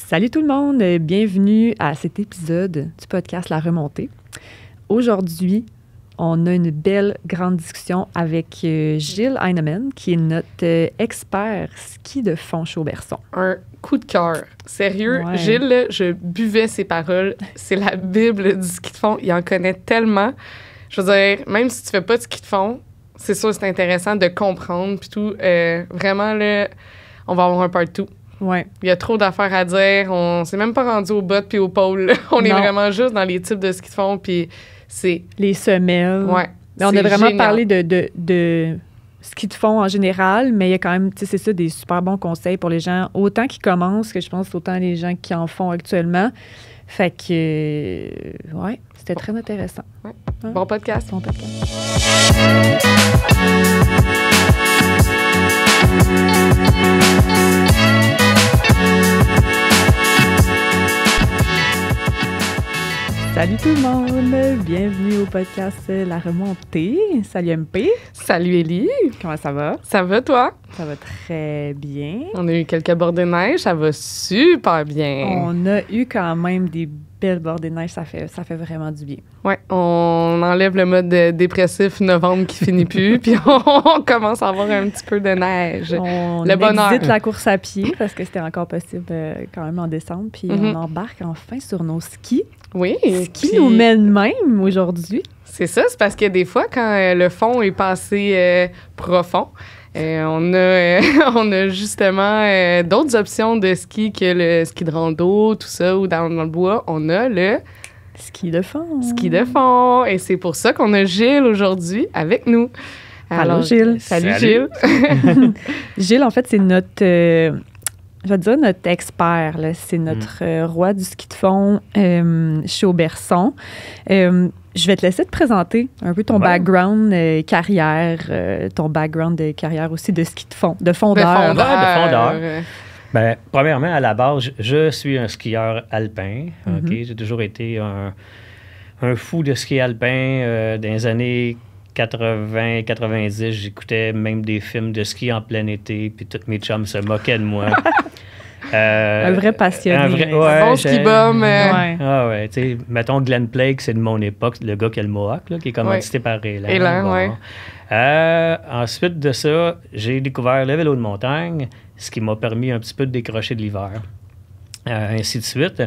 Salut tout le monde, bienvenue à cet épisode du podcast La Remontée. Aujourd'hui, on a une belle grande discussion avec Gilles Heinemann, qui est notre expert ski de fond Chauberçon. Un coup de cœur. Sérieux, Ouais. Gilles, là, je buvais ses paroles. C'est la Bible du ski de fond. Il en connaît tellement. Je veux dire, même si tu fais pas de ski de fond, c'est sûr que c'est intéressant de comprendre. Puis tout, vraiment, là, on va avoir un part-two. Ouais. Il y a trop d'affaires à dire. On s'est même pas rendu aux bottes puis aux pôles. On est Non. vraiment juste dans les types de ski de fond. Puis c'est... Les semelles. Ouais. Mais on c'est a vraiment génial. parlé de ski de fond en général, mais il y a quand même, tu sais, c'est ça, des super bons conseils pour les gens, autant qui commencent que je pense autant les gens qui en font actuellement. Fait que, ouais, c'était très intéressant. Ouais. Hein? Bon podcast. Bon podcast. Salut tout le monde, bienvenue au podcast La Remontée. Salut MP, Salut, Élie. comment ça va? Ça va, toi? Ça va très bien. On a eu quelques bords de neige. Ça va super bien. On a eu quand même des belles bordées de neige, ça fait vraiment du bien. Ouais, on enlève le mode dépressif novembre qui finit plus, puis on commence à avoir un petit peu de neige. On Le bonheur. exit la course à pied parce que c'était encore possible quand même en décembre, puis on embarque enfin sur nos skis. Oui. Qui puis nous mène même aujourd'hui. C'est ça, c'est parce que des fois, quand le fond est passé profond, on a justement d'autres options de ski que le ski de rando, tout ça, ou dans le bois. On a le Ski de fond. ski de fond. Et c'est pour ça qu'on a Gilles aujourd'hui avec nous. Allô, Gilles. Salut, Salut. Gilles. Gilles, en fait, c'est notre, je vais dire notre expert, là. C'est notre roi du ski de fond chez Auberson. Je vais te laisser te présenter un peu ton Ouais. background carrière, ton background de carrière aussi de ski de fond, de fondeur. de fondeur. Euh, Ben, premièrement, à la base, je suis un skieur alpin. OK? J'ai toujours été un fou de ski alpin. Dans les années 80-90, j'écoutais même des films de ski en plein été, puis tous mes chums se moquaient de moi. Un vrai passionné. Un vrai, mais- ouais, bon ski bum. Ouais. Ah ouais, tu sais, mettons Glenn Plague, c'est de mon époque, le gars qui a le Mohawk, là, qui est commandité par Elan. Elan, ouais. Ensuite de ça, j'ai découvert le vélo de montagne, ce qui m'a permis un petit peu de décrocher de l'hiver. Ainsi de suite.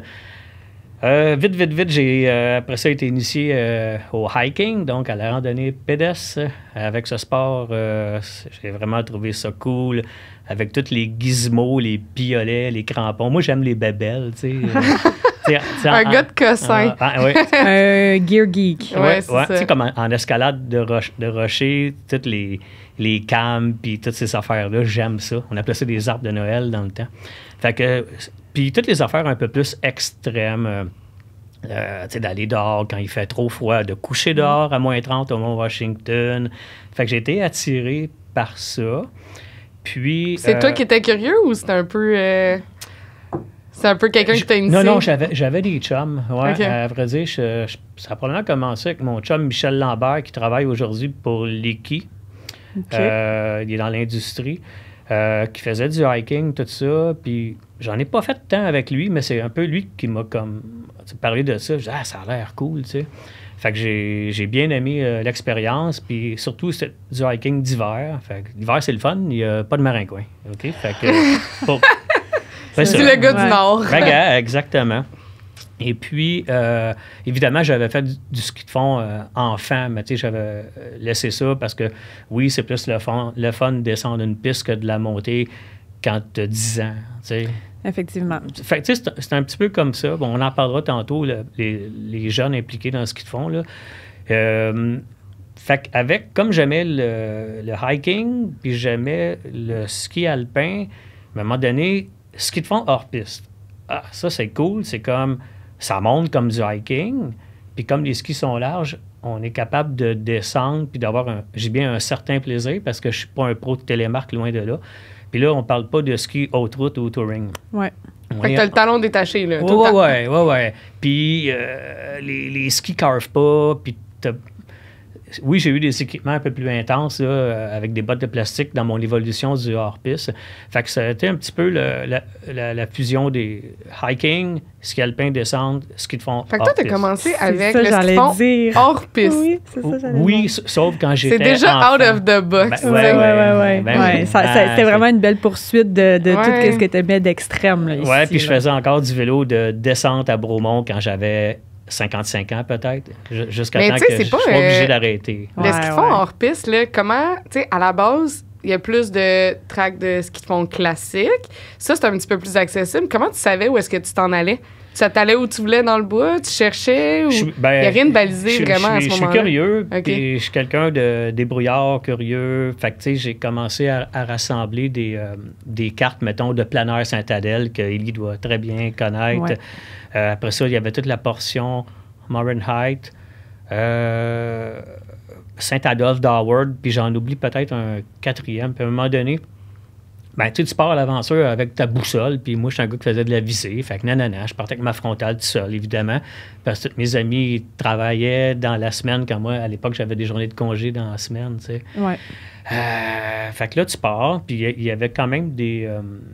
Vite, j'ai après ça été initié au hiking, donc à la randonnée pédestre. Avec ce sport, j'ai vraiment trouvé ça cool, avec tous les gizmos, les piolets, les crampons. Moi, j'aime les bébelles, tu sais. Un gars de cossin. Oui. Un gear geek. Ouais, c'est ça. Tu sais, comme en escalade de rocher, toutes les cams, puis toutes ces affaires-là, j'aime ça. On appelait ça des arbres de Noël dans le temps. Fait que, puis toutes les affaires un peu plus extrêmes, tu sais, d'aller dehors quand il fait trop froid, de coucher dehors à moins 30 au Mont-Washington. Fait que j'ai été attiré par ça. Puis... C'est toi qui étais curieux ou c'est un peu... c'est un peu quelqu'un qui t'a initié? Non, j'avais des chums. Ouais, Ok. à vrai dire, ça a probablement commencé avec mon chum Michel Lambert qui travaille aujourd'hui pour Leaky. OK. Il est dans l'industrie, qui faisait du hiking, tout ça. Puis j'en ai pas fait tant avec lui, mais c'est un peu lui qui m'a comme parlé de ça. Je dis, ça a l'air cool, tu sais. Fait que j'ai bien aimé l'expérience, puis surtout c'est du hiking d'hiver. Fait que l'hiver, c'est le fun, il n'y a pas de maringouin. OK? Fait que C'est ça. le gars Ouais. du Nord. Ben, gars, exactement. Et puis, évidemment, j'avais fait du ski de fond enfant, mais tu sais, j'avais laissé ça parce que, oui, c'est plus le fun de descendre une piste que de la monter quand tu as 10 ans, tu sais. Effectivement. Fait que, tu sais, c'est un petit peu comme ça. Bon, on en parlera tantôt, là, les jeunes impliqués dans le ski de fond, là. Fait qu'avec, comme j'aimais le hiking, puis j'aimais le ski alpin, à un moment donné, ski de fond hors piste. Ah, ça, c'est cool. C'est comme, ça monte comme du hiking, puis comme les skis sont larges, on est capable de descendre, puis d'avoir j'ai bien un certain plaisir, parce que je suis pas un pro de télémarque, loin de là. Puis là, on parle pas de ski haute route ou touring. Ouais. Fait que t'as le talon détaché, là. tout le temps. Ouais. Puis les skis carvent pas, puis oui, j'ai eu des équipements un peu plus intenses là, avec des bottes de plastique dans mon évolution du hors-piste. Fait que ça a été un petit peu la fusion des hiking, ski alpin, descente, ski de fond. Fait que toi, tu as commencé avec ça, le ski de fond dire. hors piste. Oui, c'est ça, j'allais Oui, dire. sauf quand j'étais C'est déjà enfant. out of the box. Ben, Oui, ouais, oui, ben oui. oui. C'était vraiment une belle poursuite de Ouais. tout ce que tu aimais d'extrême. Là, ici, Oui, puis je là. faisais encore du vélo de descente à Bromont quand j'avais 55 ans peut-être, jusqu'à Mais temps tu sais, que c'est je pas, sois obligé d'arrêter. Le Ouais, ski de fond ouais. hors piste, là, comment, tu sais, à la base, il y a plus de tracks de ski de fond classique. Ça, c'est un petit peu plus accessible. Comment tu savais où est-ce que tu t'en allais? Tu t'allais où tu voulais dans le bois? Tu cherchais? Ou... Il n'y a rien de balisé vraiment à ce Je suis moment-là? curieux, OK. puis je suis quelqu'un de débrouillard, curieux. Fait que, tu sais, j'ai commencé à rassembler des cartes, mettons, de plein air Saint-Adèle, que Élie doit très bien connaître. Ouais. Après ça, il y avait toute la portion Morin Height, Saint-Adolphe d'Howard, puis j'en oublie peut-être un quatrième. Puis à un moment donné, ben, tu pars à l'aventure avec ta boussole, puis moi, je suis un gars qui faisait de la visée. Fait que non, je partais avec ma frontale tout seul, évidemment, parce que tous mes amis travaillaient dans la semaine, quand moi, à l'époque, j'avais des journées de congé dans la semaine, tu sais. Ouais. Fait que là, tu pars, puis il y avait quand même des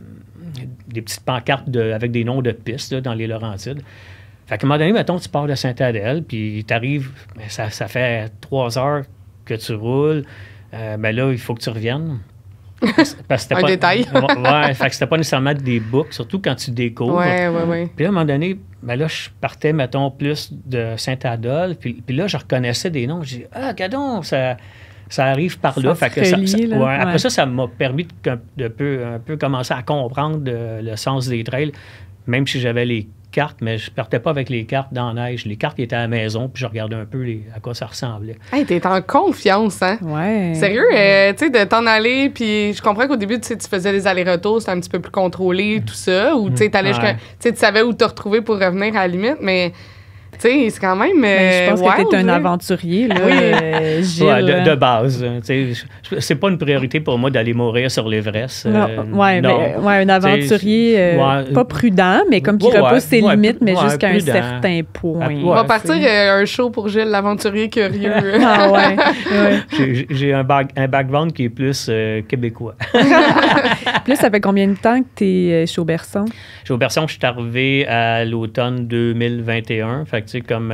petites pancartes avec des noms de pistes là, dans les Laurentides. Fait qu'à un moment donné, mettons, tu pars de Saint-Adèle, puis tu arrives, ça fait 3 heures que tu roules. Ben là, il faut que tu reviennes. Parce que c'était Un pas, détail. Ouais, fait que c'était pas nécessairement des books, surtout quand tu découvres. Ouais. Puis là, à un moment donné, ben là, je partais, mettons, plus de Saint-Adolphe. Puis là, je reconnaissais des noms. Je dis, gadon, ça arrive par là. Ça Fait que se relie, là. ouais, après Ouais. ça m'a permis un peu commencer à comprendre le sens des trails, même si j'avais les cartes, mais je partais pas avec les cartes dans la neige. Les cartes étaient à la maison, puis je regardais un peu à quoi ça ressemblait. Hey, t'es en confiance, hein? Ouais. Sérieux, tu sais, de t'en aller, puis je comprends qu'au début, tu sais, tu faisais des allers-retours, c'était un petit peu plus contrôlé, tout ça, ou tu sais, t'allais jusqu'à... Ouais. Tu sais, tu savais où te retrouver pour revenir à la limite, mais tu sais, c'est quand même Mais je pense wild, que tu es un là. aventurier, là, Oui. Gilles. Ouais, de base. Tu sais, c'est pas une priorité pour moi d'aller mourir sur l'Everest. Non, non. un aventurier ouais. pas prudent, mais comme qui Ouais, repousse ses ouais, limites, mais ouais, jusqu'à un prudent. certain point. Ouais, On va c'est- partir un show pour Gilles, l'aventurier curieux. Ah ouais, ouais. J'ai un background qui est plus québécois. Puis là, ça fait combien de temps que tu es chez Auberson? Chez Auberson, je suis arrivé à l'automne 2021. Fait que, tu sais, comme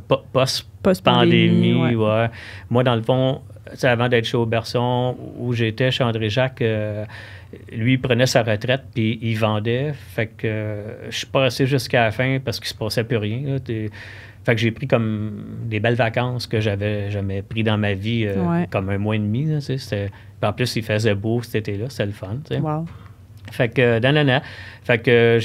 post-pandémie, Post-pandémie, ouais. Moi, dans le fond, tu sais, avant d'être chez Auberson, où j'étais chez André Jacques, lui, il prenait sa retraite puis il vendait. Fait que je suis pas resté jusqu'à la fin parce qu'il se passait plus rien. Là. Fait que j'ai pris comme des belles vacances que j'avais jamais pris dans ma vie, Ouais. comme un mois et demi. Là, tu sais. Puis en plus, il faisait beau cet été-là, c'était le fun. Tu sais. Wow. Fait que, nanana. Fait que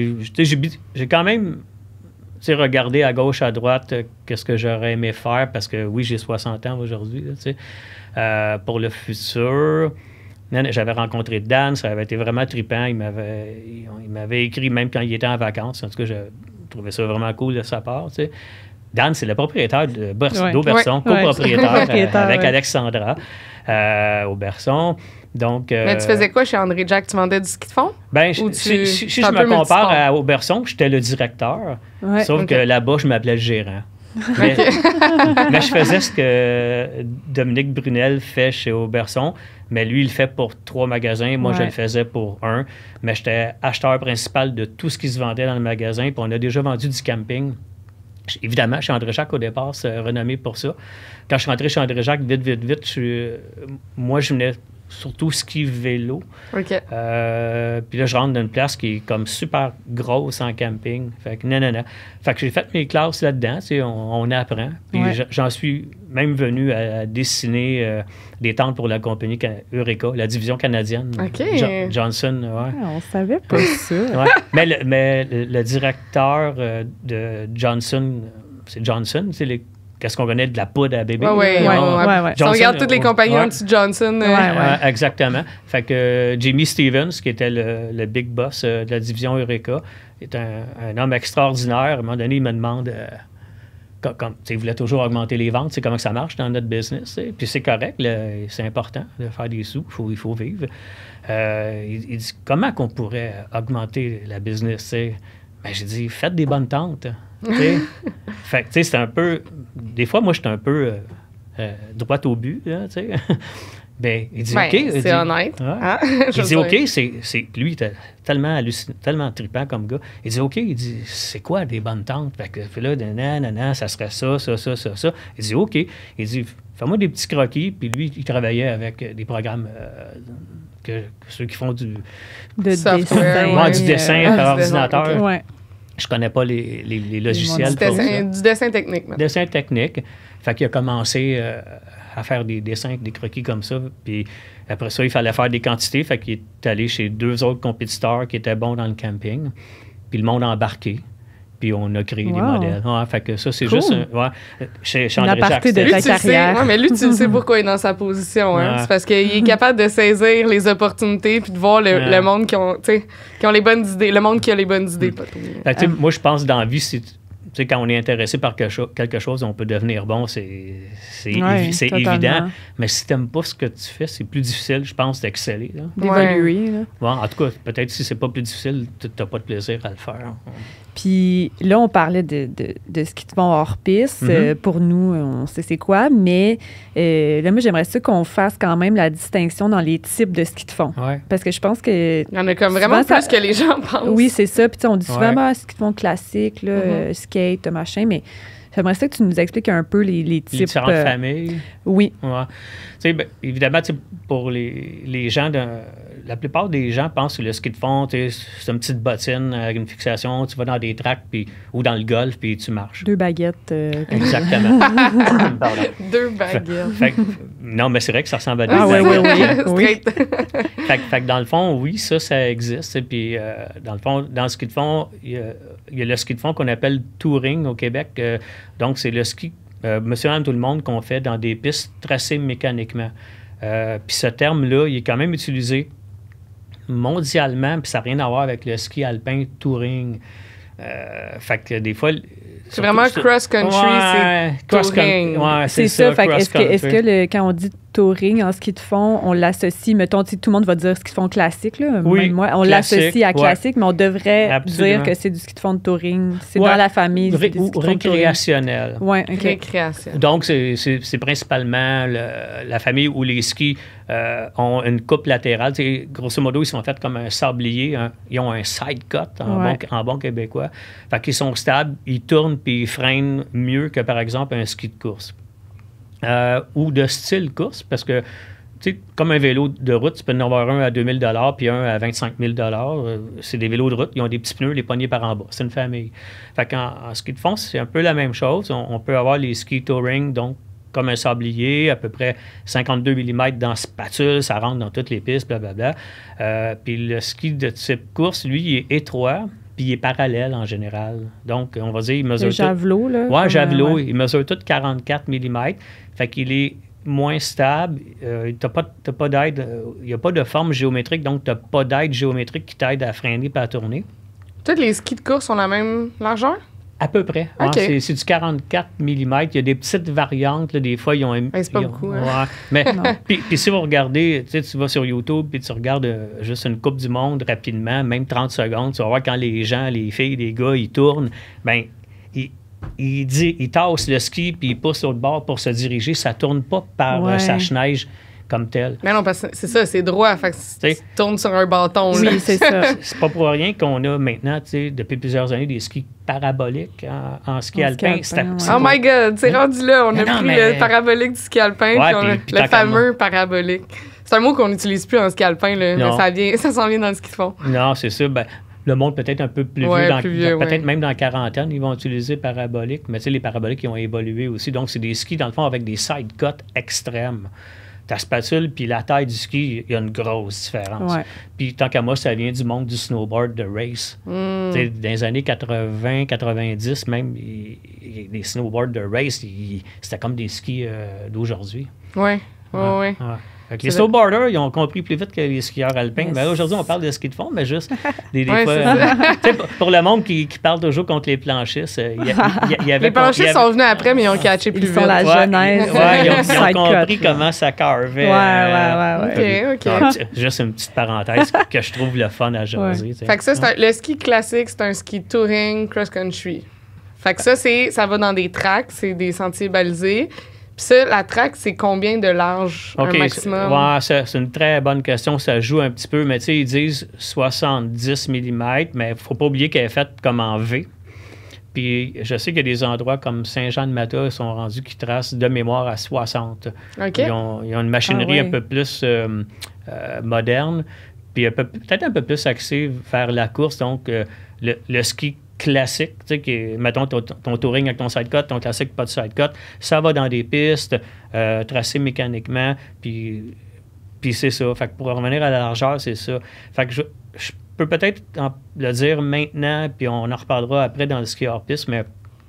j'ai quand même, tu sais, regardé à gauche, à droite, qu'est-ce que j'aurais aimé faire, parce que oui, j'ai 60 ans aujourd'hui, là, tu sais. Pour le futur, j'avais rencontré Dan, ça avait été vraiment trippant. Il m'avait écrit même quand il était en vacances. En tout cas, je trouvais ça vraiment cool de sa part, tu sais. Dan, c'est le propriétaire d'Auberson, Ouais. copropriétaire Copropriétaire, avec ouais. Alexandra Auberson. Donc, Mais tu faisais quoi chez André Jacques? Tu vendais du ski de fond? ben, Ou si t'es je un me peu compare multisport? à Auberson, j'étais le directeur. Ouais. Sauf ok. que là-bas, je m'appelais le gérant. Mais, mais je faisais ce que Dominique Brunel fait chez Auberson, mais lui, il le fait pour 3 magasins. Moi, je Ouais. le faisais pour 1. Mais j'étais acheteur principal de tout ce qui se vendait dans le magasin. Puis on a déjà vendu du camping. Évidemment, chez André Jacques, au départ, c'est renommé pour ça. Quand je suis rentré chez André Jacques, vite, moi, je venais surtout ski vélo. OK. Puis là, je rentre dans une place qui est comme super grosse en camping. Fait que non. Fait que j'ai fait mes classes là-dedans, tu sais, on apprend. Puis Ouais. j'en suis même venu à dessiner des tentes pour la compagnie Eureka, la division canadienne. OK. Johnson, ouais. Ah, on savait pas ça. Ouais. Mais le directeur de Johnson, c'est Johnson, c'est qu'est-ce qu'on connaît de la poudre à bébé? Ouais. Ouais. Si on Johnson, regarde toutes les compagnies ouais. en dessous de Johnson. Ouais. Exactement. Fait que Jimmy Stevens, qui était le big boss de la division Eureka, est un homme extraordinaire. À un moment donné, il me demande, il voulait toujours augmenter les ventes, c'est comment que ça marche dans notre business. T'sais. Puis c'est correct, là, c'est important de faire des sous, il faut vivre. Il dit, comment qu'on pourrait augmenter la business? T'sais? Ben, j'ai dit, faites des bonnes tentes. Fait que, c'est un peu... Des fois, moi, j'étais un peu droit au but, là, tu sais. Ben, il dit Ben, OK. Il c'est dit, honnête. Ouais. Hein? Il Je dit veux OK, dire. puis lui, il était tellement hallucinant, tellement trippant comme gars. Il dit OK, il dit c'est quoi des bonnes tentes? Fait que puis là, nanana, ça serait ça. Il dit OK. Il dit fais-moi des petits croquis. Puis lui, il travaillait avec des programmes ceux qui font du Software, ouais, du dessin du par dessin, ordinateur. ok. Ouais. Je connais pas les logiciels. Du dessin technique, maintenant. Dessin technique. Fait qu'il a commencé à faire des dessins, des croquis comme ça. Puis après ça, il fallait faire des quantités. Fait qu'il est allé chez 2 autres compétiteurs qui étaient bons dans le camping. Puis le monde a embarqué. Puis on a créé des modèles. Ouais, fait que ça, c'est juste... chez André aparté Jacques, de Lui, ta tu le sais, carrière. ouais, mais lui, tu le sais pourquoi il est dans sa position. Hein? Ouais. C'est parce qu'il est capable de saisir les opportunités puis de voir le monde qui ont les bonnes idées. Le monde qui a les bonnes idées. Pas tout. Fait que, tu sais, moi, je pense dans la vie, tu sais, quand on est intéressé par quelque chose, on peut devenir bon, c'est totalement. évident. Mais si tu n'aimes pas ce que tu fais, c'est plus difficile, je pense, d'exceller. Là. D'évoluer. Là. Bon, en tout cas, peut-être si c'est pas plus difficile, tu n'as pas de plaisir à le faire. Puis là, on parlait de ce qui te font hors piste. Pour nous, on sait c'est quoi, mais là, moi, j'aimerais ça qu'on fasse quand même la distinction dans les types de ski de fond. Ouais. Parce que je pense que... Il y en a comme vraiment souvent, plus que les gens pensent. Oui, c'est ça. Puis tu sais, on dit souvent, Ouais. ski de fond classique, là, skate, machin, mais j'aimerais ça que tu nous expliques un peu les Les types. différentes familles. Oui. Ouais. Tu sais, ben, évidemment, tu sais, pour les gens, la plupart des gens pensent que le ski de fond, tu sais, c'est une petite bottine avec une fixation, tu vas dans des tracks ou dans le golf, puis tu marches. 2 baguettes. Exactement. Pardon. 2 baguettes. Fait que- non, mais c'est vrai que ça ressemble à des Ah oui, oui, baguettes. oui. Straight. Fait que dans le fond, oui, ça existe. Et puis, dans le fond, dans le ski de fond, il y a le ski de fond qu'on appelle touring au Québec. Donc, c'est le ski, monsieur, madame, tout le monde, qu'on fait dans des pistes tracées mécaniquement. Puis ce terme-là, il est quand même utilisé mondialement, puis ça n'a rien à voir avec le ski alpin touring. Fait que des fois... C'est vraiment cross-country, c'est touring. Ouais, C'est ça. Fait que cross-country. est-ce que quand on dit touring en ski de fond, on l'associe, mettons, tout le monde va dire ski de fond classique, là. Oui, Même moi, on classique, l'associe à ouais. classique, mais on devrait Absolument. dire que c'est du ski de fond de touring. C'est Ouais. dans la famille. c'est des Ou skis de fond de touring. récréationnel. Ouais, OK. Récréation. Donc, c'est principalement la famille où les skis ont une coupe latérale. Tu sais, grosso modo, ils sont faits comme un sablier. Ils ont un side cut en bon québécois. Fait qu'ils sont stables, ils tournent puis ils freinent mieux que, par exemple, un ski de course. Ou de style course, parce que, tu sais, comme un vélo de route, tu peux en avoir un à 2 000 puis un à 25 000 C'est des vélos de route, ils ont des petits pneus, les poignées par en bas. C'est une famille. Fait qu'en ski de fond, c'est un peu la même chose. On peut avoir les skis touring, donc comme un sablier, à peu près 52 mm dans spatule, ça rentre dans toutes les pistes, blablabla. Puis le ski de type course, lui, il est étroit, puis il est parallèle en général. Donc, on va dire, il mesure Le javelot, là. Oui, comme, javelot, ouais. il mesure tout 44 mm. Fait qu'il est moins stable. T'as pas d'aide. Il n'y a pas de forme géométrique, donc tu n'as pas d'aide géométrique qui t'aide à freiner et à tourner. Tous les skis de course ont la même largeur? À peu près. OK. C'est du 44 mm. Il y a des petites variantes. Là, des fois, ils ont... c'est pas beaucoup, hein? Ouais. Mais puis si vous regardez, tu vas sur YouTube puis tu regardes juste une coupe du monde rapidement, même 30 secondes, tu vas voir quand les gens, les filles, les gars, ils tournent, bien, ils tassent le ski puis ils poussent l'autre bord pour se diriger. Ça tourne pas par sèche-neige comme tel. Mais non, parce que c'est ça, c'est droit. Fait que tu tournes sur un bâton. Oui, là. c'est ça. C'est pas pour rien qu'on a maintenant, depuis plusieurs années, des skis paraboliques en ski alpin. Oh my God, c'est rendu là. On a Non, pris mais- le parabolique du ski alpin, Ouais, puis on a puis le tant qu'à fameux parabolique. C'est un mot qu'on n'utilise plus en ski alpin, là, Non. mais ça s'en vient dans le ski de fond. Non, c'est ça. Ben, le monde peut-être un peu plus Ouais, vieux, plus vieux, peut-être ouais. même dans la quarantaine, ils vont utiliser parabolique. Mais tu sais, les paraboliques, ils ont évolué aussi. Donc, c'est des skis, dans le fond, avec des side cuts extrêmes. Ta spatule puis la taille du ski, il y a une grosse différence. Ouais. Puis tant qu'à moi, ça vient du monde du snowboard de race. Tu sais, dans les années 80, 90 même, les snowboards de race, c'était comme des skis d'aujourd'hui. Oui, oui. Ouais. Fait que les snowboarders, ils ont compris plus vite que les skieurs alpins. Yes. Mais aujourd'hui, on parle de ski de fond, mais juste des Ouais, fois. c'est ça. Tu sais, pour le monde qui parle toujours contre les planchistes, il y avait. Les planchistes sont venus après, mais ils ont catché plus Ils sont vite. la genèse. Ouais, ils ont Side compris cut, là. comment ça carvait. Ouais. OK. Juste une petite parenthèse que je trouve le fun à jaser. tu sais. Fait que ça, le ski classique, c'est un ski touring cross-country. Fait que ça va dans des tracks, c'est des sentiers balisés. Puis ça, la track, c'est combien de large, un maximum? Ouais, c'est une très bonne question. Ça joue un petit peu, mais tu sais, ils disent 70 mm, mais il ne faut pas oublier qu'elle est faite comme en V. Puis je sais qu'il y a des endroits comme Saint-Jean-de-Mata, ils sont rendus qui tracent de mémoire à 60. Okay. Ils ont une machinerie un peu plus moderne, puis peut-être un peu plus axée vers la course. Donc, le ski classique, tu sais, qui est, mettons, ton touring avec ton sidecut, ton classique pas de sidecut, ça va dans des pistes, tracées mécaniquement, puis c'est ça. Fait que pour revenir à la largeur, c'est ça. Fait que je peux peut-être le dire maintenant, puis on en reparlera après dans le ski hors-piste, mais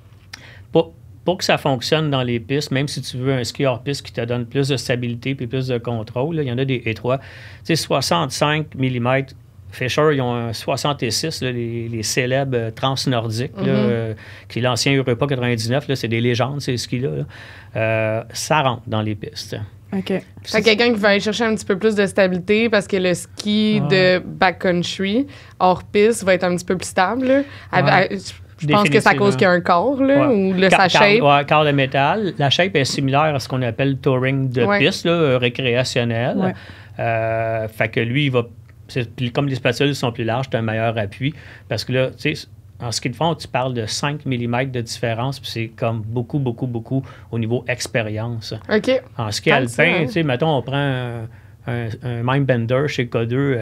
pour que ça fonctionne dans les pistes, même si tu veux un ski hors-piste qui te donne plus de stabilité puis plus de contrôle, là, il y en a des étroits. Tu sais, 65 mm, Fischer, ils ont un 66, là, les célèbres transnordiques, qui est l'ancien Europa 99, là, c'est des légendes, ces skis-là. Ça rentre dans les pistes. OK. Fait quelqu'un qui veut aller chercher un petit peu plus de stabilité parce que le ski de backcountry hors piste va être un petit peu plus stable. Je pense que c'est à cause qu'il y a un corps, là, ou sa shape. Corps de métal. La shape est similaire à ce qu'on appelle le touring de piste, là, récréationnel. Fait que lui, il va... Comme les spatules sont plus larges, tu as un meilleur appui. Parce que là, tu sais, en ski de fond, tu parles de 5 mm de différence, puis c'est comme beaucoup, beaucoup, beaucoup au niveau expérience. OK. En ski alpin, tu sais, mettons, on prend un Mindbender chez K2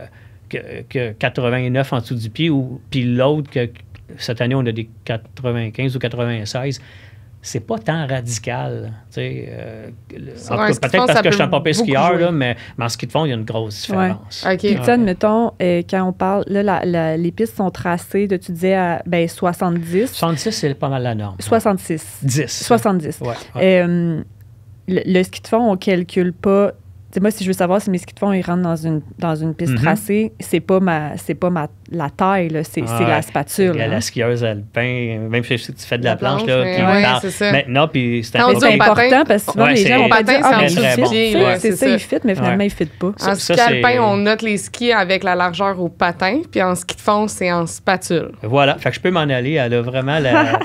que 89 en dessous du pied, puis l'autre, que cette année, on a des 95 ou 96. C'est pas tant radical. Peut-être parce que je suis un pas skieur, là, mais en ski de fond, il y a une grosse différence. Ouais. Okay. Puis, admettons, quand on parle, là, les pistes sont tracées, tu disais, à 70. 66, c'est pas mal la norme. 66. 10. 70. Ouais. Le ski de fond, on calcule pas. T'sais, moi, si je veux savoir si mes skis de fond ils rentrent dans une piste tracée, c'est pas la taille, là, c'est la spatule. Il y a la skieuse alpin, même si tu fais de la planche, là, c'est ça. Maintenant, puis c'est important parce que souvent les gens vont pas dire c'est ça, il fit, mais finalement, il fit pas. En ski alpin, on note les skis avec la largeur au patin, puis en ski de fond, c'est en spatule. Voilà, fait que je peux m'en aller, elle a vraiment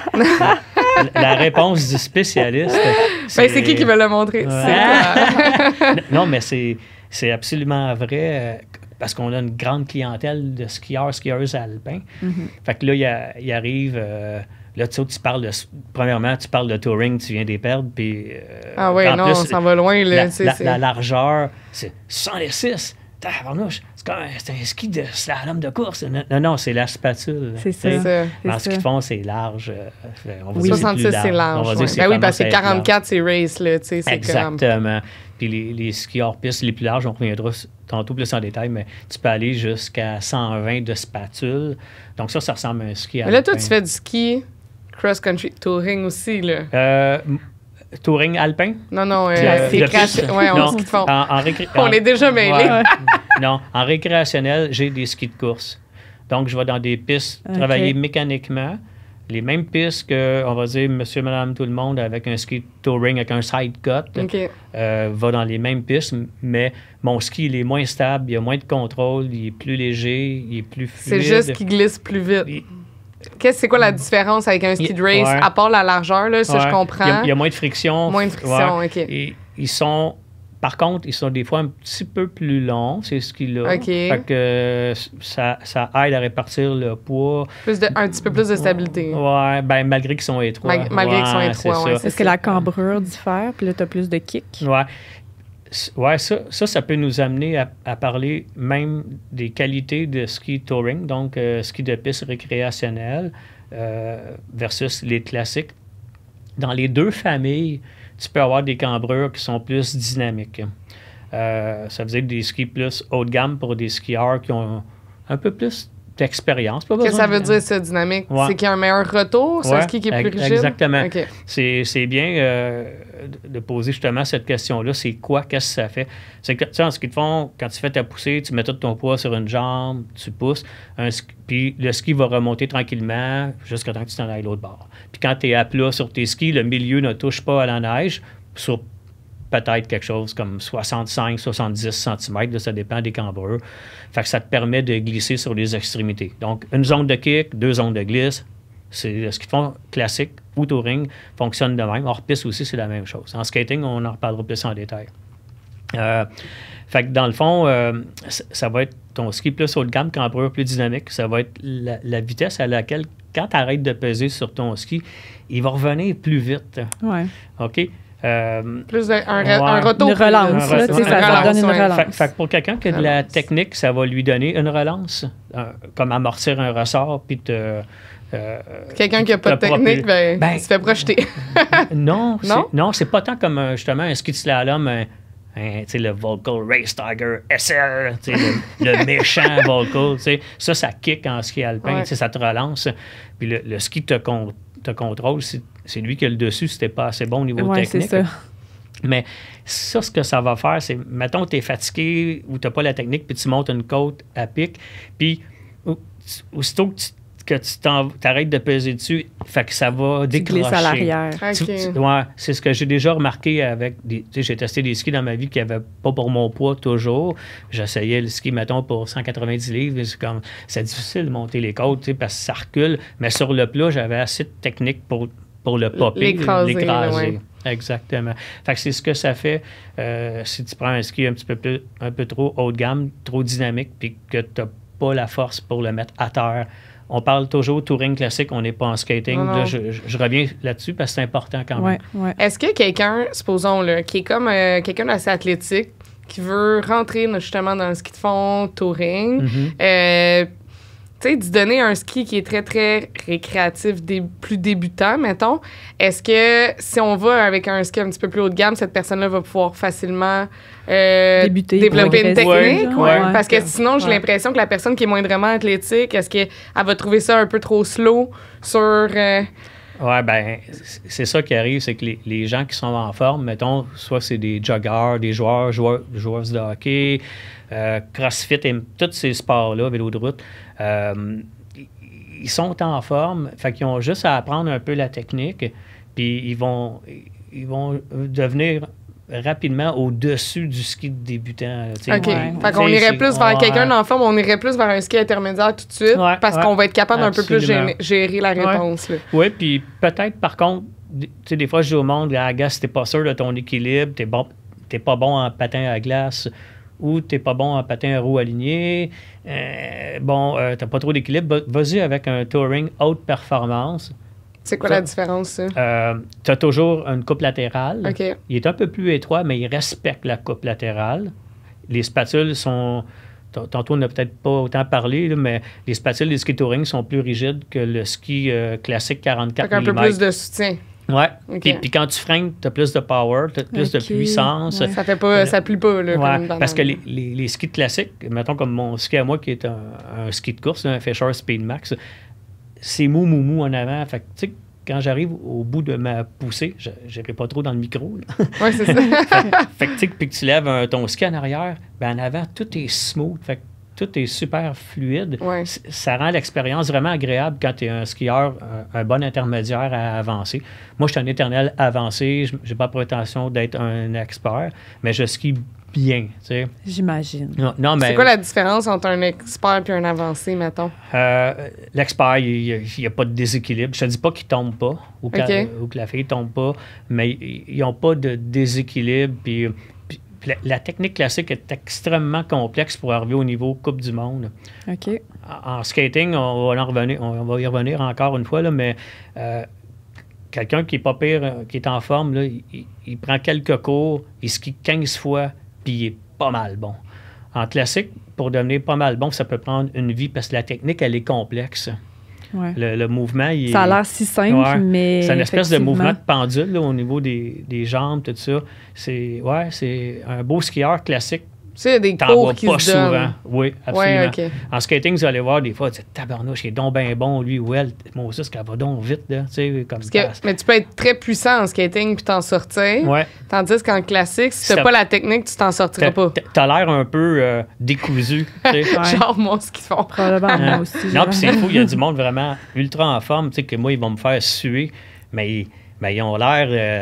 la réponse du spécialiste. C'est qui veut le montrer? Non, mais c'est absolument vrai parce qu'on a une grande clientèle de skieuses alpins. Fait que là, il arrive... là, tu parles premièrement, tu parles de touring, tu viens des perdre, puis... non, ça va loin, là. La largeur, c'est 106. C'est un ski de slalom de course. Non, c'est la spatule. C'est ça. En ski de fond, c'est large. On va dire 66, c'est large. Oui, parce que 44, c'est race. Là, exactement. Puis les skis hors piste les plus larges, on reviendra tantôt plus en détail, mais tu peux aller jusqu'à 120 de spatule. Donc ça ressemble à un ski alpin. Mais là, toi, tu fais du ski cross-country touring aussi, là. Touring alpin? Non, c'est crash. Oui, on ski de fond. On est déjà mêlés. Non, en récréationnel, j'ai des skis de course. Donc, je vais dans des pistes travailler mécaniquement. Les mêmes pistes que, on va dire, monsieur, madame, tout le monde avec un ski touring, avec un side cut, va dans les mêmes pistes, mais mon ski, il est moins stable, il y a moins de contrôle, il est plus léger, il est plus fluide. C'est juste qu'il glisse plus vite. C'est quoi la différence avec un ski de race, à part la largeur, là, ça je comprends. Il y a moins de friction. Moins de friction, OK. Et par contre, ils sont des fois un petit peu plus longs, ces skis-là. OK. Fait que ça aide à répartir le poids. Un petit peu plus de stabilité. Oui, malgré qu'ils sont étroits. Malgré qu'ils sont étroits, oui. Est-ce que la cambrure diffère, puis là, tu as plus de kick? Oui, ça peut nous amener à parler même des qualités de ski touring, donc ski de piste récréationnel versus les classiques. Dans les deux familles, tu peux avoir des cambrures qui sont plus dynamiques. Ça veut dire des skis plus haut de gamme pour des skieurs qui ont un peu plus d'expérience. Qu'est-ce que ça veut dire, ça, dynamique? C'est qu'il y a un meilleur retour, c'est un ski qui est plus rigide? Exactement. Okay. C'est bien de poser justement cette question-là. C'est quoi? Qu'est-ce que ça fait? C'est que, tu sais, en ski de fond, quand tu fais ta poussée, tu mets tout ton poids sur une jambe, tu pousses, puis le ski va remonter tranquillement jusqu'à temps que tu t'en ailles l'autre bord. Puis quand tu es à plat sur tes skis, le milieu ne touche pas à la neige, sur peut-être quelque chose comme 65-70 cm, ça dépend des cambrures. Fait que ça te permet de glisser sur les extrémités. Donc, une zone de kick, 2 zones de glisse, Le ski de fond classique ou touring fonctionne de même. Hors piste aussi, c'est la même chose. En skating, on en reparlera plus en détail. Fait que dans le fond, ça va être ton ski plus haut de gamme, cambrure plus dynamique. Ça va être la vitesse à laquelle, quand tu arrêtes de peser sur ton ski, il va revenir plus vite. Ouais. OK? Plus un retour. Une relance, là, tu sais, ça va donner une relance. Fait que pour quelqu'un qui a de la technique, ça va lui donner une relance, comme amortir un ressort, puis quelqu'un qui n'a pas de technique, il se fait projeter. Non, c'est pas tant comme justement un ski de slalom, le Volcal Race Tiger SL, le méchant Volcal. Ça kick en ski alpin, ça te relance. Puis le ski te contrôle, c'est lui qui a le dessus si t'es pas assez bon au niveau technique. C'est ça. Mais ça, ce que ça va faire, c'est, mettons, tu es fatigué ou tu n'as pas la technique, puis tu montes une côte à pic, puis aussitôt que tu t'arrêtes de peser dessus, fait que ça va décrocher. Tu glisses à l'arrière. Ouais, c'est ce que j'ai déjà remarqué avec j'ai testé des skis dans ma vie qui n'avaient pas pour mon poids toujours. J'essayais le ski, mettons, pour 190 livres. C'est difficile de monter les côtes, parce que ça recule. Mais sur le plat, j'avais assez de technique pour le popper, l'écraser. Ouais. Exactement. Fait que c'est ce que ça fait si tu prends un ski un peu trop haut de gamme, trop dynamique, puis que tu n'as pas la force pour le mettre à terre. On parle toujours touring classique, on n'est pas en skating. Non. Là, je reviens là-dessus parce que c'est important quand même. Ouais. Est-ce que quelqu'un, supposons, là, qui est comme quelqu'un d'assez athlétique, qui veut rentrer justement dans le ski de fond, touring, tu sais, d'y donner un ski qui est très, très récréatif, plus débutant, mettons, est-ce que si on va avec un ski un petit peu plus haut de gamme, cette personne-là va pouvoir facilement développer une technique? Parce que sinon, j'ai l'impression que la personne qui est moindrement athlétique, est-ce qu'elle va trouver ça un peu trop slow sur... Oui, bien, c'est ça qui arrive, c'est que les gens qui sont en forme, mettons, soit c'est des joggeurs, des joueuses de hockey, CrossFit et tous ces sports-là, vélo de route, ils sont en forme, fait qu'ils ont juste à apprendre un peu la technique, puis ils vont devenir rapidement au-dessus du ski de débutant. OK. Fait qu'on irait plus vers quelqu'un en forme, on irait plus vers un ski intermédiaire tout de suite, parce qu'on va être capable d'un peu plus gérer la réponse. Oui, puis peut-être, par contre, tu sais, des fois, je dis au monde, gars, si t'es pas sûr de ton équilibre, t'es pas bon en patin à glace ou t'es pas bon en patin à roue alignée, t'as pas trop d'équilibre, vas-y avec un touring haute performance. C'est quoi la différence, ça? Tu as toujours une coupe latérale. OK. Il est un peu plus étroit, mais il respecte la coupe latérale. Les spatules sont... Tantôt, on n'a peut-être pas autant parlé, là, mais les spatules des ski touring sont plus rigides que le ski classique 44 mm. Un peu plus de soutien. Oui. Okay. Puis quand tu freines, tu as plus de power, tu as plus de puissance. Ouais. Ça fait pas, ça plie pas, là. Ouais, parce que les skis classiques, mettons comme mon ski à moi qui est un ski de course, un Fisher Speed Max, c'est mou en avant. Fait que, tu sais, quand j'arrive au bout de ma poussée, je n'irai pas trop dans le micro. Oui, c'est ça. fait que, tu sais, puis que tu lèves ton ski en arrière, ben en avant, tout est smooth. Fait que tout est super fluide. Ouais. Ça rend l'expérience vraiment agréable quand tu es un skieur, un bon intermédiaire à avancer. Moi, je suis un éternel avancé. Je n'ai pas prétention d'être un expert, mais je skie bien, tu sais. J'imagine. Non, mais c'est quoi la différence entre un expert et un avancé, mettons? L'expert, il n'y a pas de déséquilibre. Je ne te dis pas qu'il ne tombe pas ou que la fille ne tombe pas, mais ils n'ont pas de déséquilibre. Puis la technique classique est extrêmement complexe pour arriver au niveau Coupe du Monde. OK. En skating, on va y revenir encore une fois, là, mais quelqu'un qui n'est pas pire, qui est en forme, là, il prend quelques cours, il skie 15 fois, puis il est pas mal bon. En classique, pour devenir pas mal bon, ça peut prendre une vie parce que la technique, elle est complexe. Ouais. Le mouvement, ça a l'air si simple, mais c'est une espèce de mouvement de pendule là, au niveau des jambes, tout ça. C'est un beau skieur classique. Tu sais, il y a des cours qui pas se souvent. donnent. Oui, absolument. Ouais, okay. En skating, vous allez voir des fois, tu sais, tabarnouche, il est donc bien bon, lui ou elle. Moi aussi, qu'elle va donc vite, là, tu sais, comme mais tu peux être très puissant en skating puis t'en sortir. Ouais. Tandis qu'en classique, si t'as pas la technique, tu t'en sortiras pas. T'as l'air un peu décousu. Tu sais. Genre moi, ce qu'ils font. Probablement moi aussi. Non, puis c'est fou, il y a du monde vraiment ultra en forme, tu sais, que moi, ils vont me faire suer, mais ils ont l'air...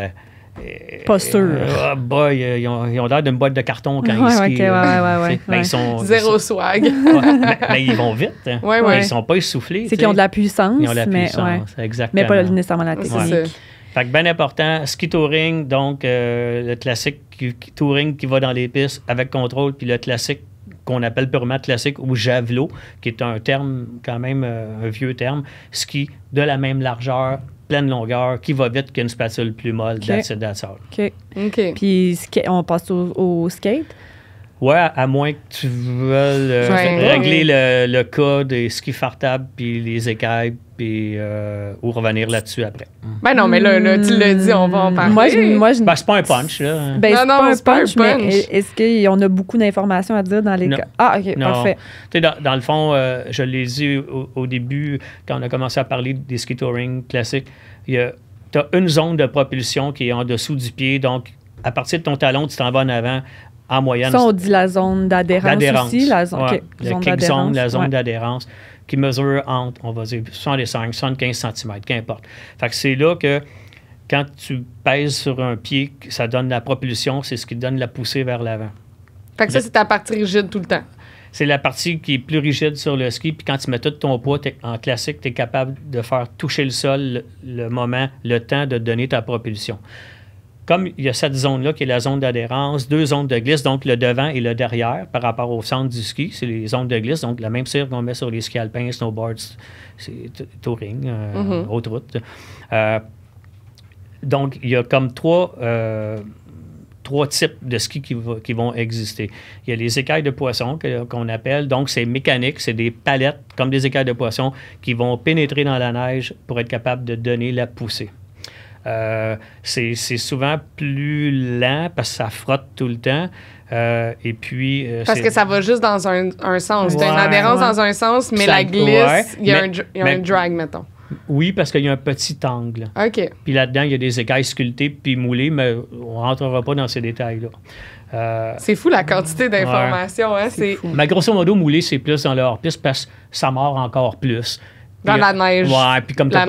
Pas sûr. Ils ont l'air d'une boîte de carton quand ils skient. Ils sont zéro swag. Mais ils vont vite. Hein. Ils ne sont pas essoufflés. C'est qu'ils ont de la puissance. Ils ont de la puissance, exactement. Mais pas nécessairement la technique. Fait que bien important, ski touring, donc le classique touring qui va dans les pistes avec contrôle, puis le classique qu'on appelle purement classique ou javelot, qui est un terme quand même, un vieux terme, ski de la même largeur, pleine longueur, qui va vite qu'une spatule plus molle, that's all. OK. Puis on passe au skate? Ouais, à moins que tu veuilles régler le cas des skis fartables puis les écailles ou revenir là-dessus après. Ben non, mais là tu l'as dit, on va en parler. Moi, ben, c'est pas un punch, là. Ben, c'est pas un punch, mais est-ce qu'on a beaucoup d'informations à dire dans les cas? Ah, OK, non. Parfait. Tu sais, dans le fond, je l'ai dit au début, quand on a commencé à parler des ski touring classiques, tu as une zone de propulsion qui est en dessous du pied, donc à partir de ton talon, tu t'en vas en avant. En moyenne. Ça, on dit la zone d'adhérence aussi. La zone, la zone d'adhérence qui mesure entre, on va dire, 65, 75 cm, qu'importe. Fait que c'est là que quand tu pèses sur un pied, ça donne la propulsion, c'est ce qui donne la poussée vers l'avant. Fait que ça, c'est ta partie rigide tout le temps. C'est la partie qui est plus rigide sur le ski, puis quand tu mets tout ton poids en classique, tu es capable de faire toucher le sol le temps de donner ta propulsion. Comme il y a cette zone-là qui est la zone d'adhérence, 2 zones de glisse, donc le devant et le derrière par rapport au centre du ski, c'est les zones de glisse, donc la même cire qu'on met sur les skis alpins, snowboards, c'est touring, haute route. Donc, il y a comme trois types de skis qui vont exister. Il y a les écailles de poisson qu'on appelle, donc c'est mécanique, c'est des palettes comme des écailles de poisson qui vont pénétrer dans la neige pour être capable de donner la poussée. C'est souvent plus lent parce que ça frotte tout le temps. Et puis, parce que ça va juste dans un sens. Tu as une adhérence dans un sens, mais la glisse, il y a un drag, mettons. Oui, parce qu'il y a un petit angle. OK. Puis là-dedans, il y a des écailles sculptées puis moulées, mais on ne rentrera pas dans ces détails-là. C'est fou la quantité d'informations. Hein? Mais grosso modo, moulé, c'est plus dans le hors-piste parce que ça mord encore plus. Dans la neige. Ouais, puis comme tu n'as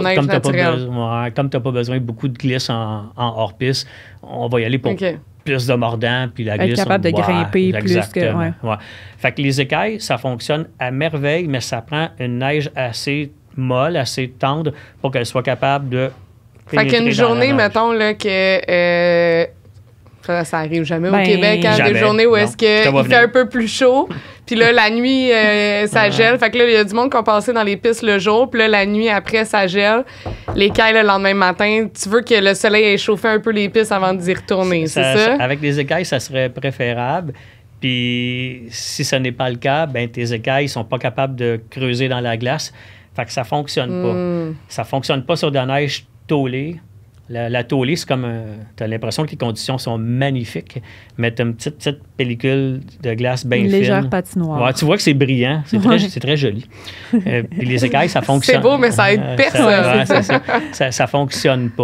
pas besoin de beaucoup de glisse en hors-piste, on va y aller pour plus de mordant, puis la glisse. Être capable de grimper plus que... Ouais. Fait que les écailles, ça fonctionne à merveille, mais ça prend une neige assez molle, assez tendre pour qu'elle soit capable de... Fait qu'une journée, mettons, là, que... ça arrive jamais au Québec, hein, des journées où est-ce qu'il fait un peu plus chaud. Puis là, la nuit, ça gèle. Fait que là, il y a du monde qui ont passé dans les pistes le jour. Puis là, la nuit, après, ça gèle. L'écaille, le lendemain matin, tu veux que le soleil ait chauffé un peu les pistes avant d'y retourner, c'est ça? Avec les écailles, ça serait préférable. Puis si ce n'est pas le cas, ben tes écailles ne sont pas capables de creuser dans la glace. Fait que ça ne fonctionne pas. Ça ne fonctionne pas sur de la neige tôlée. La tôlée, c'est comme... tu as l'impression que les conditions sont magnifiques, mais tu as une petite pellicule de glace bien fine. Une légère patinoire. Ouais, tu vois que c'est brillant. C'est très joli. Puis les écailles, ça fonctionne. C'est beau, mais ça aide personne. Ça ne fonctionne pas.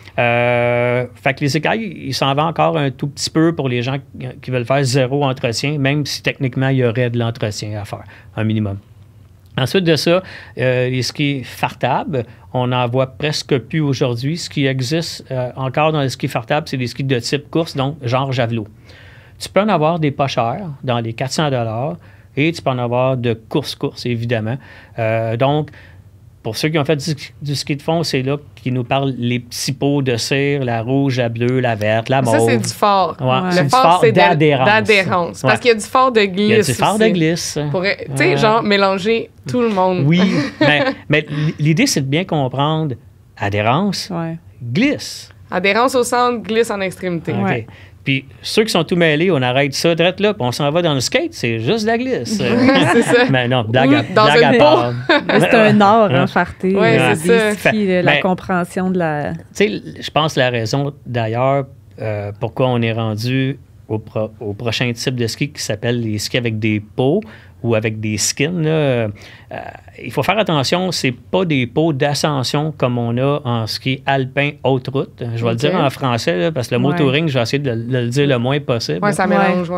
Fait que les écailles, ils s'en vont encore un tout petit peu pour les gens qui veulent faire 0 entretien, même si techniquement, il y aurait de l'entretien à faire, un minimum. Ensuite de ça, les skis fartables, on n'en voit presque plus aujourd'hui. Ce qui existe encore dans les skis fartables, c'est des skis de type course, donc genre javelot. Tu peux en avoir des pas chers, dans les 400 $, et tu peux en avoir de course, évidemment. Donc, pour ceux qui ont fait du ski de fond, c'est là qu'ils nous parlent les petits pots de cire, la rouge, la bleue, la verte, la mauve. Ça, c'est du fort. Ouais. Le fort, c'est d'adhérence. Parce qu'il y a du fort de glisse. Il y a du fort de glisse. Tu sais, genre, mélanger tout le monde. Oui, mais l'idée, c'est de bien comprendre adhérence, glisse. Adhérence au centre, glisse en extrémité. Okay. Puis ceux qui sont tout mêlés, on arrête ça direct là, puis on s'en va dans le skate, c'est juste de la glisse. C'est ça. Mais non, blague à part. C'est un art, en farté. Oui, c'est ça. La compréhension de la... Tu sais, je pense la raison, d'ailleurs, pourquoi on est rendu au prochain type de ski qui s'appelle les skis avec des pots ou avec des skins, là, il faut faire attention, c'est pas des pots d'ascension comme on a en ski alpin haute route. Je vais le dire en français, là, parce que le mot touring, je vais essayer de le dire le moins possible. Oui, ça mélange,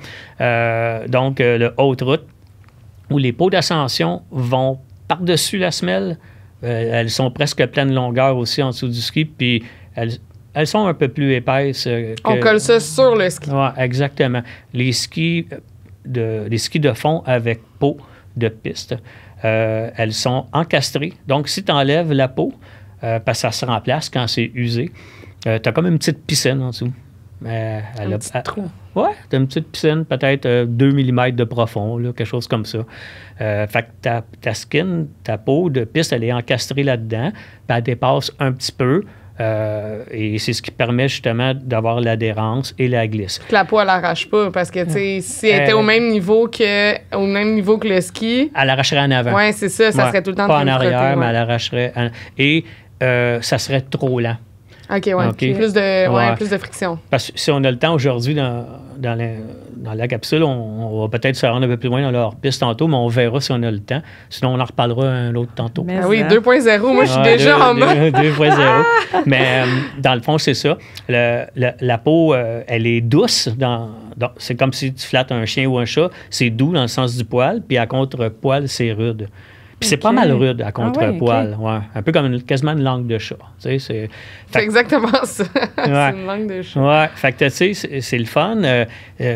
donc, le haute route, où les pots d'ascension vont par-dessus la semelle. Elles sont presque pleine longueur aussi en dessous du ski, puis elles sont un peu plus épaisses. On colle ça sur le ski. Oui, exactement. Les skis de fond avec peau de piste, elles sont encastrées. Donc, si tu enlèves la peau, parce que ça se remplace quand c'est usé, tu as comme une petite piscine en dessous. Un petit trou. Oui, tu as une petite piscine, peut-être 2 mm de profond, là, quelque chose comme ça. Fait que ta skin, ta peau de piste, elle est encastrée là-dedans, puis elle dépasse un petit peu. Et c'est ce qui permet justement d'avoir l'adhérence et la glisse. Que la peau, elle n'arrache pas, parce que, tu sais, si elle était au même niveau que le ski... Elle arracherait en avant. Oui, c'est ça, ça serait tout le temps pas en arrière, frotter, mais elle arracherait. Et ça serait trop lent. OK, ouais. Okay. Plus de friction. Parce que si on a le temps aujourd'hui dans la capsule, on va peut-être se rendre un peu plus loin dans leur piste tantôt, mais on verra si on a le temps. Sinon, on en reparlera un autre tantôt. Mais oui, 2.0, moi, je suis déjà en mode. 2.0. Mais dans le fond, c'est ça. La peau, elle est douce. C'est comme si tu flattes un chien ou un chat. C'est doux dans le sens du poil, puis à contre-poil, c'est rude. Puis c'est pas mal rude à contre-poil. Ouais. Un peu comme quasiment une langue de chat. Tu sais, c'est exactement ça. C'est une langue de chat. Ouais. Fait que tu sais, c'est le fun. Mais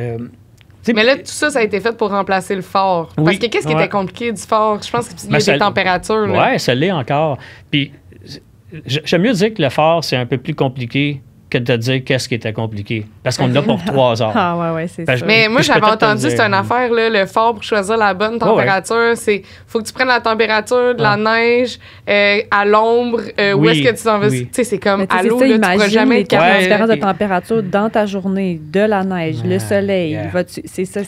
là, tout ça, ça a été fait pour remplacer le fort. Parce que qu'est-ce qui était compliqué du fort? Je pense qu'il y a des températures. Oui, ça l'est encore. Puis j'aime mieux dire que le fort, c'est un peu plus compliqué que de dire qu'est-ce qui était compliqué. Parce qu'on l'a pour 3 heures. Ah ouais, c'est ça. Mais moi, j'avais entendu, c'est une affaire, là, le fort pour choisir la bonne température, c'est faut que tu prennes la température de la neige à l'ombre, où est-ce que tu t'en vas. Tu sais, c'est comme à l'eau, là, tu pourras jamais être la différence de température dans ta journée, de la neige, le soleil. C'est ça,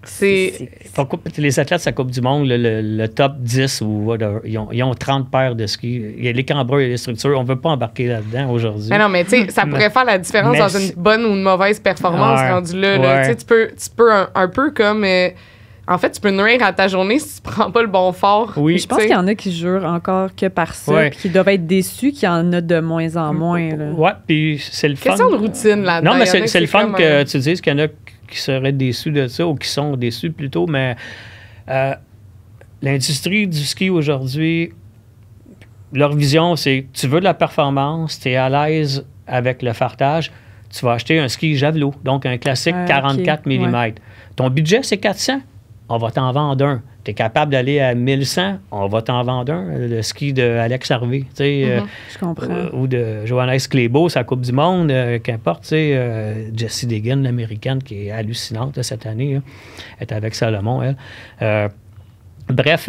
les athlètes de la Coupe du Monde, le top 10, ils ont 30 paires de skis. Il y a les cambreurs, il y a les structures. On ne veut pas embarquer là-dedans aujourd'hui. Mais non, mais tu sais, ça pourrait faire la différence dans une bonne ou une mauvaise performance rendue là. Tu sais, tu peux un peu comme... en fait, tu peux nuire à ta journée si tu prends pas le bon fort. Oui. Je pense qu'il y en a qui jurent encore que par ça, puis qui doivent être déçus qu'il y en a de moins en moins. Oui, puis c'est le fun. Question de routine là-dedans. Non, mais c'est le fun que tu dises qu'il y en a qui seraient déçus de ça ou qui sont déçus plutôt, mais l'industrie du ski aujourd'hui, leur vision, c'est tu veux de la performance, tu es à l'aise avec le fartage, tu vas acheter un ski javelot, donc un classique 44 mm. Ouais. Ton budget, c'est 400, on va t'en vendre un. Tu es capable d'aller à 1100, on va t'en vendre un. Le ski de Alex Harvey, tu sais, je comprends. Ou de Johannes Klébo, sa Coupe du Monde, qu'importe, tu sais, Jessie Deegan, l'américaine, qui est hallucinante cette année, elle est avec Salomon, elle. Bref,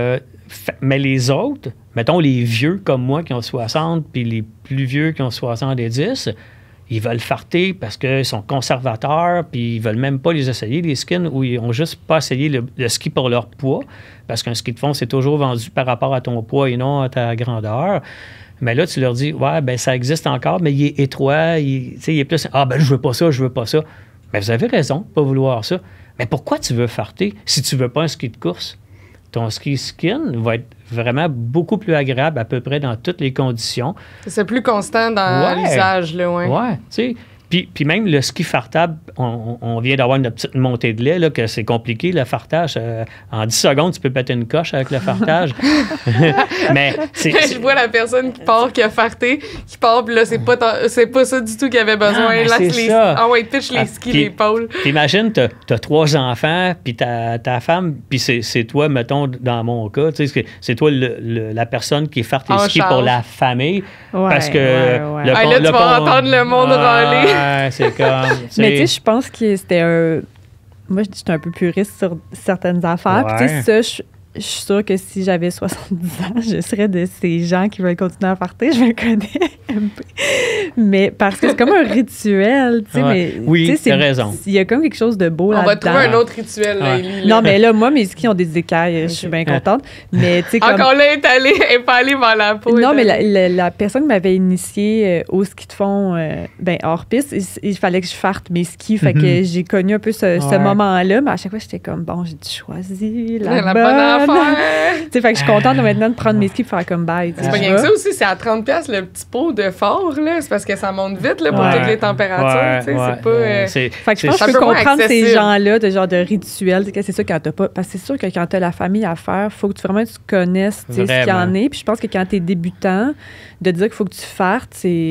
mais les autres, mettons les vieux comme moi qui ont 60, puis les plus vieux qui ont 70, ils veulent farter parce qu'ils sont conservateurs, puis ils veulent même pas les essayer, les skins, ou ils ont juste pas essayé le ski pour leur poids, parce qu'un ski de fond, c'est toujours vendu par rapport à ton poids et non à ta grandeur. Mais là, tu leur dis, ouais, ben ça existe encore, mais il est étroit, il est plus, ben je veux pas ça. Mais vous avez raison de pas vouloir ça. Mais pourquoi tu veux farter si tu veux pas un ski de course? Ton ski skin va être vraiment beaucoup plus agréable à peu près dans toutes les conditions. C'est plus constant dans l'usage, là, tu sais. Puis même le ski fartable, on vient d'avoir une petite montée de lait, là, que c'est compliqué, le fartage. En 10 secondes, tu peux péter une coche avec le fartage. Mais je vois la personne qui a farté, qui part, puis là, c'est pas ça du tout qu'il avait besoin. Non, là, c'est ça. Ah ouais, pitch les skis, l'épaule. T'imagines, t'as 3 enfants, puis ta femme, puis c'est toi, mettons, dans mon cas, c'est toi la personne qui farte les skis pour la famille. Parce que là, tu vas entendre le monde râler. C'est comme... Mais tu sais, je pense que c'était un... Moi, j'étais un peu puriste sur certaines affaires. Puis tu sais, ça, je suis sûre que si j'avais 70 ans, je serais de ces gens qui veulent continuer à farter. Je me connais un peu. Mais parce que c'est comme un rituel, tu sais. Mais, oui, t'as raison. Il y a comme quelque chose de beau là-dedans. On va trouver un autre rituel, là, Élie. Non, mais là, moi, mes skis ont des écailles. Je suis bien contente. Mais tu sais, comme... Encore là, elle est pas allée vers la peau. Non, mais la personne qui m'avait initiée au ski de fond, hors piste, il fallait que je farte mes skis. Fait que j'ai connu un peu ce moment-là. Mais à chaque fois, j'étais comme, bon, j'ai choisi la bonne. Fait que je suis contente maintenant de prendre mes skis pour faire comme bye. C'est pas bien que ça aussi, c'est à 30$ le petit pot de fort, là. C'est parce que ça monte vite là, pour toutes les températures. C'est pas. Fait que je pense que je peux comprendre ces gens-là de genre de rituel. C'est sûr quand t'as pas. Parce que c'est sûr que quand t'as la famille à faire, faut que tu connaisses ce qu'il y en est. Puis je pense que quand t'es débutant, de dire qu'il faut que tu fartes, t'es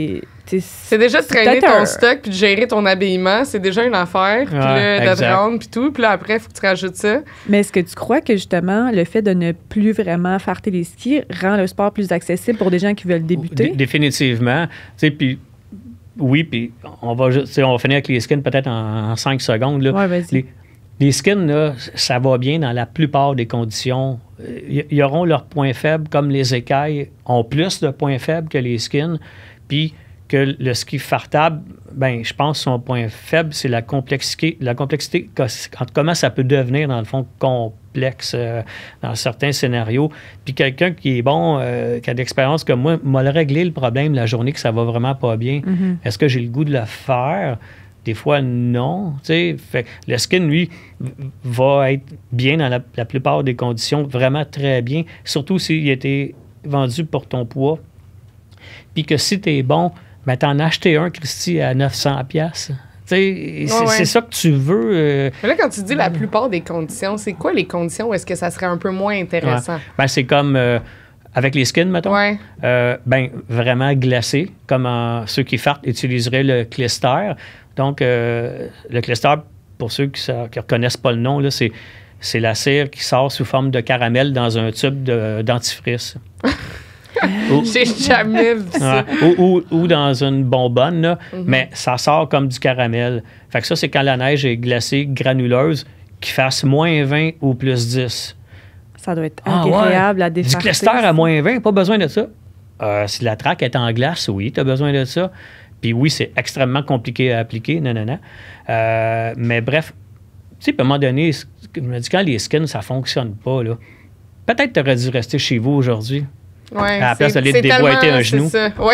C'est déjà de traîner peut-être ton stock puis de gérer ton habillement, c'est déjà une affaire. Puis là, de te rendre puis tout. Puis là, après, il faut que tu rajoutes ça. Mais est-ce que tu crois que, justement, le fait de ne plus vraiment faire téléski rend le sport plus accessible pour des gens qui veulent débuter? Définitivement. Tu sais, puis oui, puis on va finir avec les skins peut-être en 5 secondes. Là. Ouais, vas-y. Les skins, là, ça va bien dans la plupart des conditions. Ils auront leurs points faibles, comme les écailles ont plus de points faibles que les skins. Puis que le ski fartable, ben, je pense que son point faible, c'est la complexité, comment ça peut devenir, dans le fond, complexe dans certains scénarios. Puis quelqu'un qui est bon, qui a de l'expérience comme moi, m'a réglé le problème la journée que ça va vraiment pas bien. Mm-hmm. Est-ce que j'ai le goût de le faire? Des fois, non. Fait, le skin, lui, va être bien dans la plupart des conditions, vraiment très bien, surtout s'il a été vendu pour ton poids. Puis que si tu es bon, ben, t'en as acheté un, Christy, à 900$. C'est ça que tu veux. Mais là, quand tu dis la plupart des conditions, c'est quoi les conditions où est-ce que ça serait un peu moins intéressant? Ouais. Ben, c'est comme avec les skins, mettons. Ouais. Ben, vraiment glacé, comme ceux qui fartent utiliseraient le Clister. Donc, le Clister, pour ceux qui ne reconnaissent pas le nom, là, c'est la cire qui sort sous forme de caramel dans un tube dentifrice. J'ai jamais vu ça. Ou dans une bonbonne, là, mais ça sort comme du caramel. Fait que ça, c'est quand la neige est glacée, granuleuse, qui fasse moins 20 ou plus 10. Ça doit être agréable à défarcer. Du Clister à moins 20, pas besoin de ça. Si la traque est en glace, oui, tu as besoin de ça. Puis oui, c'est extrêmement compliqué à appliquer, non. Mais bref, tu sais, à un moment donné, je me dis, quand les skins, ça fonctionne pas, là, peut-être tu aurais dû rester chez vous aujourd'hui. Ouais, à la place d'aller te déboîter un genou. C'est ça, ouais.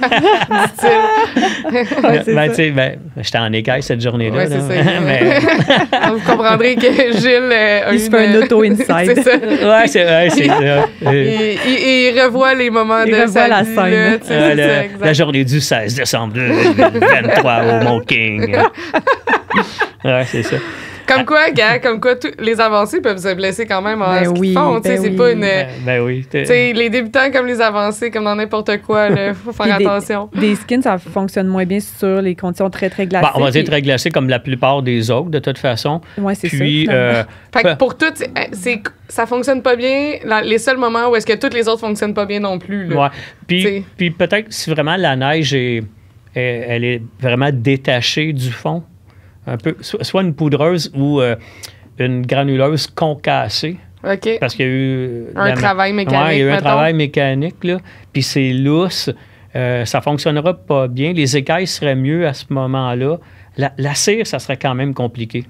J'étais en écaille cette journée-là. Ouais, c'est là. ça. Mais... Vous comprendrez que Gilles il se fait un auto-inside. C'est ça. Ouais, c'est ça. Il revoit les moments de sa la vie, scène. là, la journée du 16 décembre 2023 au Mont King. Ouais, c'est ça. Comme quoi, les avancés peuvent se blesser quand même en ski de fond. C'est pas une. Ben oui. Les débutants comme les avancés, comme dans n'importe quoi, il faut faire attention. Des skins, ça fonctionne moins bien sur les conditions très, très glacées. On va dire très glacées comme la plupart des autres, de toute façon. Oui, c'est ça. Fait que pour toutes, ça fonctionne pas bien. Les seuls moments où est-ce que toutes les autres fonctionnent pas bien non plus. Là. Ouais. Puis peut-être si vraiment la neige elle est vraiment détachée du fond. Un peu, soit une poudreuse ou une granuleuse concassée. OK. Parce qu'il y a eu... un travail mécanique, il y a eu un travail mécanique, là. Puis c'est lousse. Ça ne fonctionnera pas bien. Les écailles seraient mieux à ce moment-là. La cire, ça serait quand même compliqué.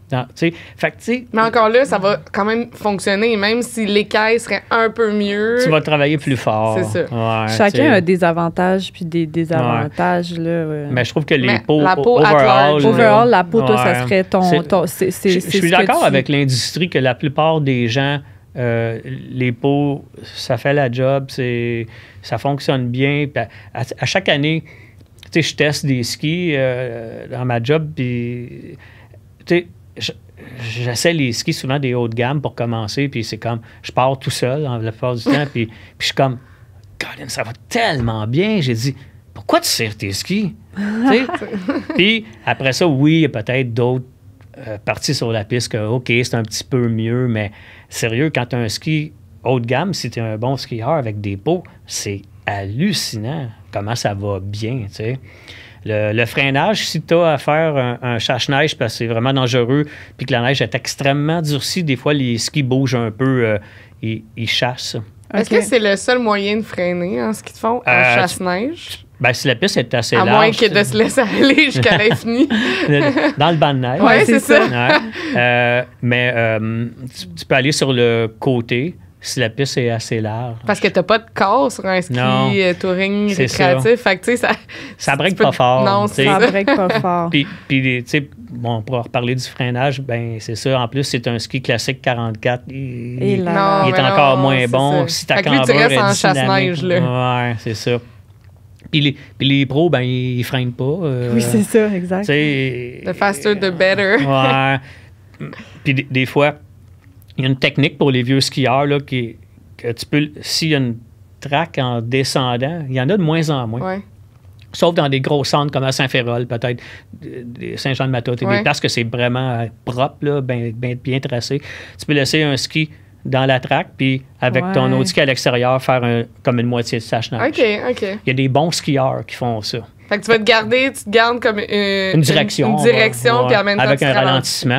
Mais encore là, ça va quand même fonctionner, même si l'écaille serait un peu mieux. Tu vas travailler plus fort. C'est ça. Ouais, chacun a des avantages puis des désavantages. Là, Mais je trouve que les peaux, la peau overall, la peau, toi, ça serait ton... Je suis d'accord avec l'industrie que la plupart des gens, les peaux, ça fait la job, ça fonctionne bien. À chaque année, je teste des skis dans ma job, puis j'essaie les skis souvent des hauts de gamme pour commencer, puis c'est comme, je pars tout seul la plupart du temps, puis je suis comme, Colin, ça va tellement bien. J'ai dit, pourquoi tu serres tes skis? Puis après ça, oui, il y a peut-être d'autres parties sur la piste que, OK, c'est un petit peu mieux, mais sérieux, quand tu as un ski haut de gamme, si tu es un bon skieur avec des pots, c'est hallucinant comment ça va bien, tu sais. Le freinage, si tu as à faire un chasse-neige parce que c'est vraiment dangereux puis que la neige est extrêmement durcie, des fois, les skis bougent un peu, ils chassent. Est-ce que c'est le seul moyen de freiner en ski de fond, en chasse-neige? Ben, si la piste est assez large... À moins que de se laisser aller jusqu'à l'infini. Dans le banc de neige. Oui, c'est ça. Ouais. Mais tu peux aller sur le côté si la piste est assez large. Parce que tu n'as pas de corps sur un ski touring récréatif. Fait que, tu sais, ça break pas fort. Non, ça break pas fort. Puis tu sais, bon, pour reparler du freinage, ben c'est ça. En plus, c'est un ski classique 44. Il est encore moins bon. Si ta cambrure est dynamique. En chasse-neige, là. Ouais, c'est ça. Puis les pros, ben ils freinent pas. Oui, c'est ça, exact. The faster, the better. Ouais. Puis des fois, il y a une technique pour les vieux skieurs là, que tu peux, s'il y a une traque en descendant, il y en a de moins en moins. Ouais. Sauf dans des gros centres comme à Saint-Férol, peut-être, Saint-Jean-de-Mata, des places que c'est vraiment propre, là, bien tracé. Tu peux laisser un ski dans la traque, puis avec ton autre ski à l'extérieur, faire comme une moitié de sèche-neige. OK. Il y a des bons skieurs qui font ça. Fait que tu te gardes comme une direction. Puis en même temps, avec un ralentissement.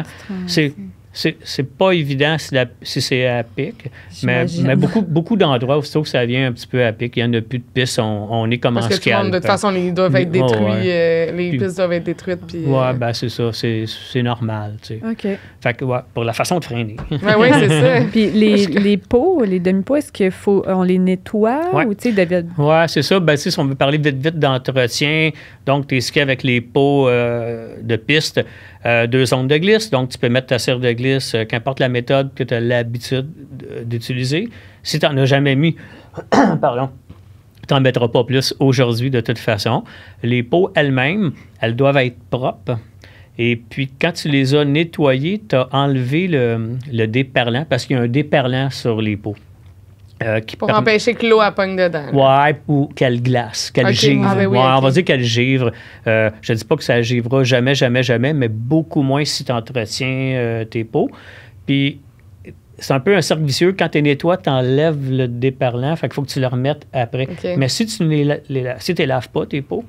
C'est pas évident si c'est à pic, mais beaucoup d'endroits, aussitôt que ça vient un petit peu à pic, il n'y en a plus de pistes, on est comme en ski. Parce que tout le monde, de toute façon, ils doivent être détruits, les pistes doivent être détruites. Ben c'est ça, c'est normal, tu sais. OK. Fait que, pour la façon de freiner. Oui, c'est ça. Puis les pots, les demi-pots, est-ce qu'on les nettoie? Ou, tu sais, Oui, c'est ça. Ben, si on veut parler vite d'entretien, donc tes skis avec les pots de piste, 2 zones de glisse, donc tu peux mettre ta cire de glisse, qu'importe la méthode que tu as l'habitude d'utiliser. Si tu n'en as jamais mis, pardon, tu n'en mettras pas plus aujourd'hui de toute façon. Les pots elles-mêmes, elles doivent être propres. Et puis, quand tu les as nettoyées, tu as enlevé le déperlant parce qu'il y a un déperlant sur les pots. Pour empêcher que l'eau pogne dedans. Oui, ou qu'elle glace, qu'elle givre. On va dire qu'elle givre. Je ne dis pas que ça givrera jamais, mais beaucoup moins si tu entretiens tes pots. Puis, c'est un peu un cercle vicieux. Quand tu nettoies, tu enlèves le déperlant. Fait qu'il faut que tu le remettes après. Okay. Mais si tu ne laves pas tes pots,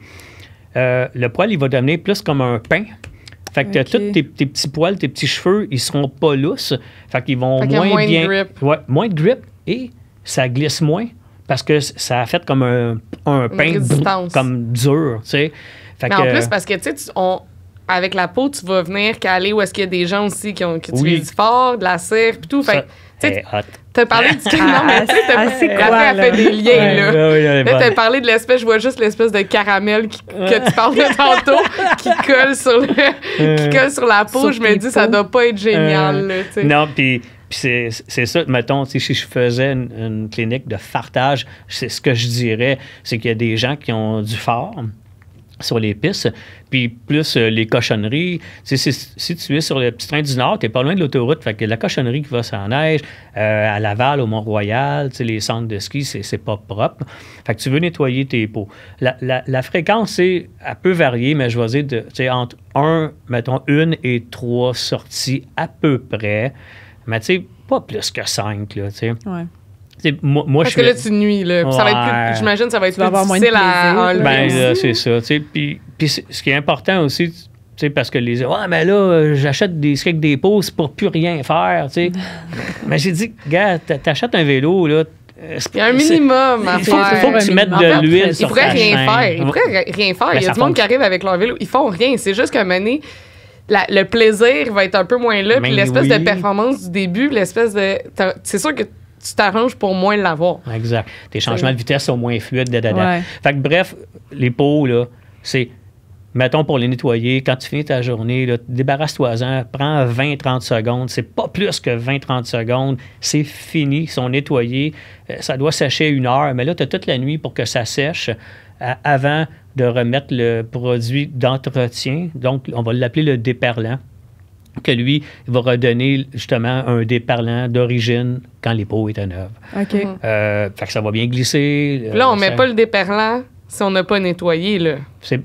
le poil, il va devenir plus comme un pain. Fait que tous tes petits poils, tes petits cheveux, ils seront pas lousses. Fait qu'ils vont moins bien... de grip. Ouais, moins de grip et ça glisse moins parce que ça a fait comme un pain comme dur, tu sais. Mais en plus, parce que, tu sais, avec la peau, tu vas venir caler où est-ce qu'il y a des gens aussi qui utilisent fort, de la cire, puis tout. Fait tu sais, t'as parlé du non, mais tu sais, elle fait des liens, là. Là, t'as parlé de l'espèce, je vois juste l'espèce de caramel que tu parles de tantôt, qui colle sur la peau. Je me dis, ça doit pas être génial, là, tu sais. Non, puis c'est ça, mettons, si je faisais une clinique de fartage, c'est ce que je dirais, c'est qu'il y a des gens qui ont du fard sur les pistes, puis plus les cochonneries. Si tu es sur le petit train du Nord, tu n'es pas loin de l'autoroute, fait que la cochonnerie qui va sur la neige, à Laval, au Mont-Royal, les centres de ski, c'est pas propre. Fait que tu veux nettoyer tes pots. La fréquence, elle peut varier, mais je vais dire entre 1 et 3 sorties à peu près. Mais tu sais, pas plus que 5, là, tu sais. Ouais. Moi, parce que là, tu nuis, là. Ça va être plus, j'imagine, ça va être plus difficile à enlever. Ben, là, c'est ça, tu sais. Puis ce qui est important aussi, tu sais, parce que les gens, mais là, j'achète des skis avec des pots, c'est pour plus rien faire, tu sais. Mais j'ai dit, gars, t'achètes un vélo, là. Il y a un minimum à faire. Il faut que tu mettes de l'huile sur ta chaîne. Il pourrait rien faire. Il y a du monde qui arrive avec leur vélo. Ils font rien. C'est juste qu'à un moment donné, le plaisir va être un peu moins là. Puis l'espèce de performance du début, c'est sûr que tu t'arranges pour moins l'avoir. Exact. Tes changements de vitesse sont moins fluides. Ouais. Fait que bref, les pots, là, c'est... Mettons, pour les nettoyer, quand tu finis ta journée, là, débarrasse-toi-en, prends 20-30 secondes. C'est pas plus que 20-30 secondes. C'est fini, ils sont nettoyés. Ça doit sécher 1 heure, mais là, tu as toute la nuit pour que ça sèche avant de remettre le produit d'entretien. Donc, on va l'appeler le déperlant, que lui, il va redonner justement un déperlant d'origine quand les pots étaient neuves. OK. Fait que ça va bien glisser. Là, on met pas le déperlant si on n'a pas nettoyé, là.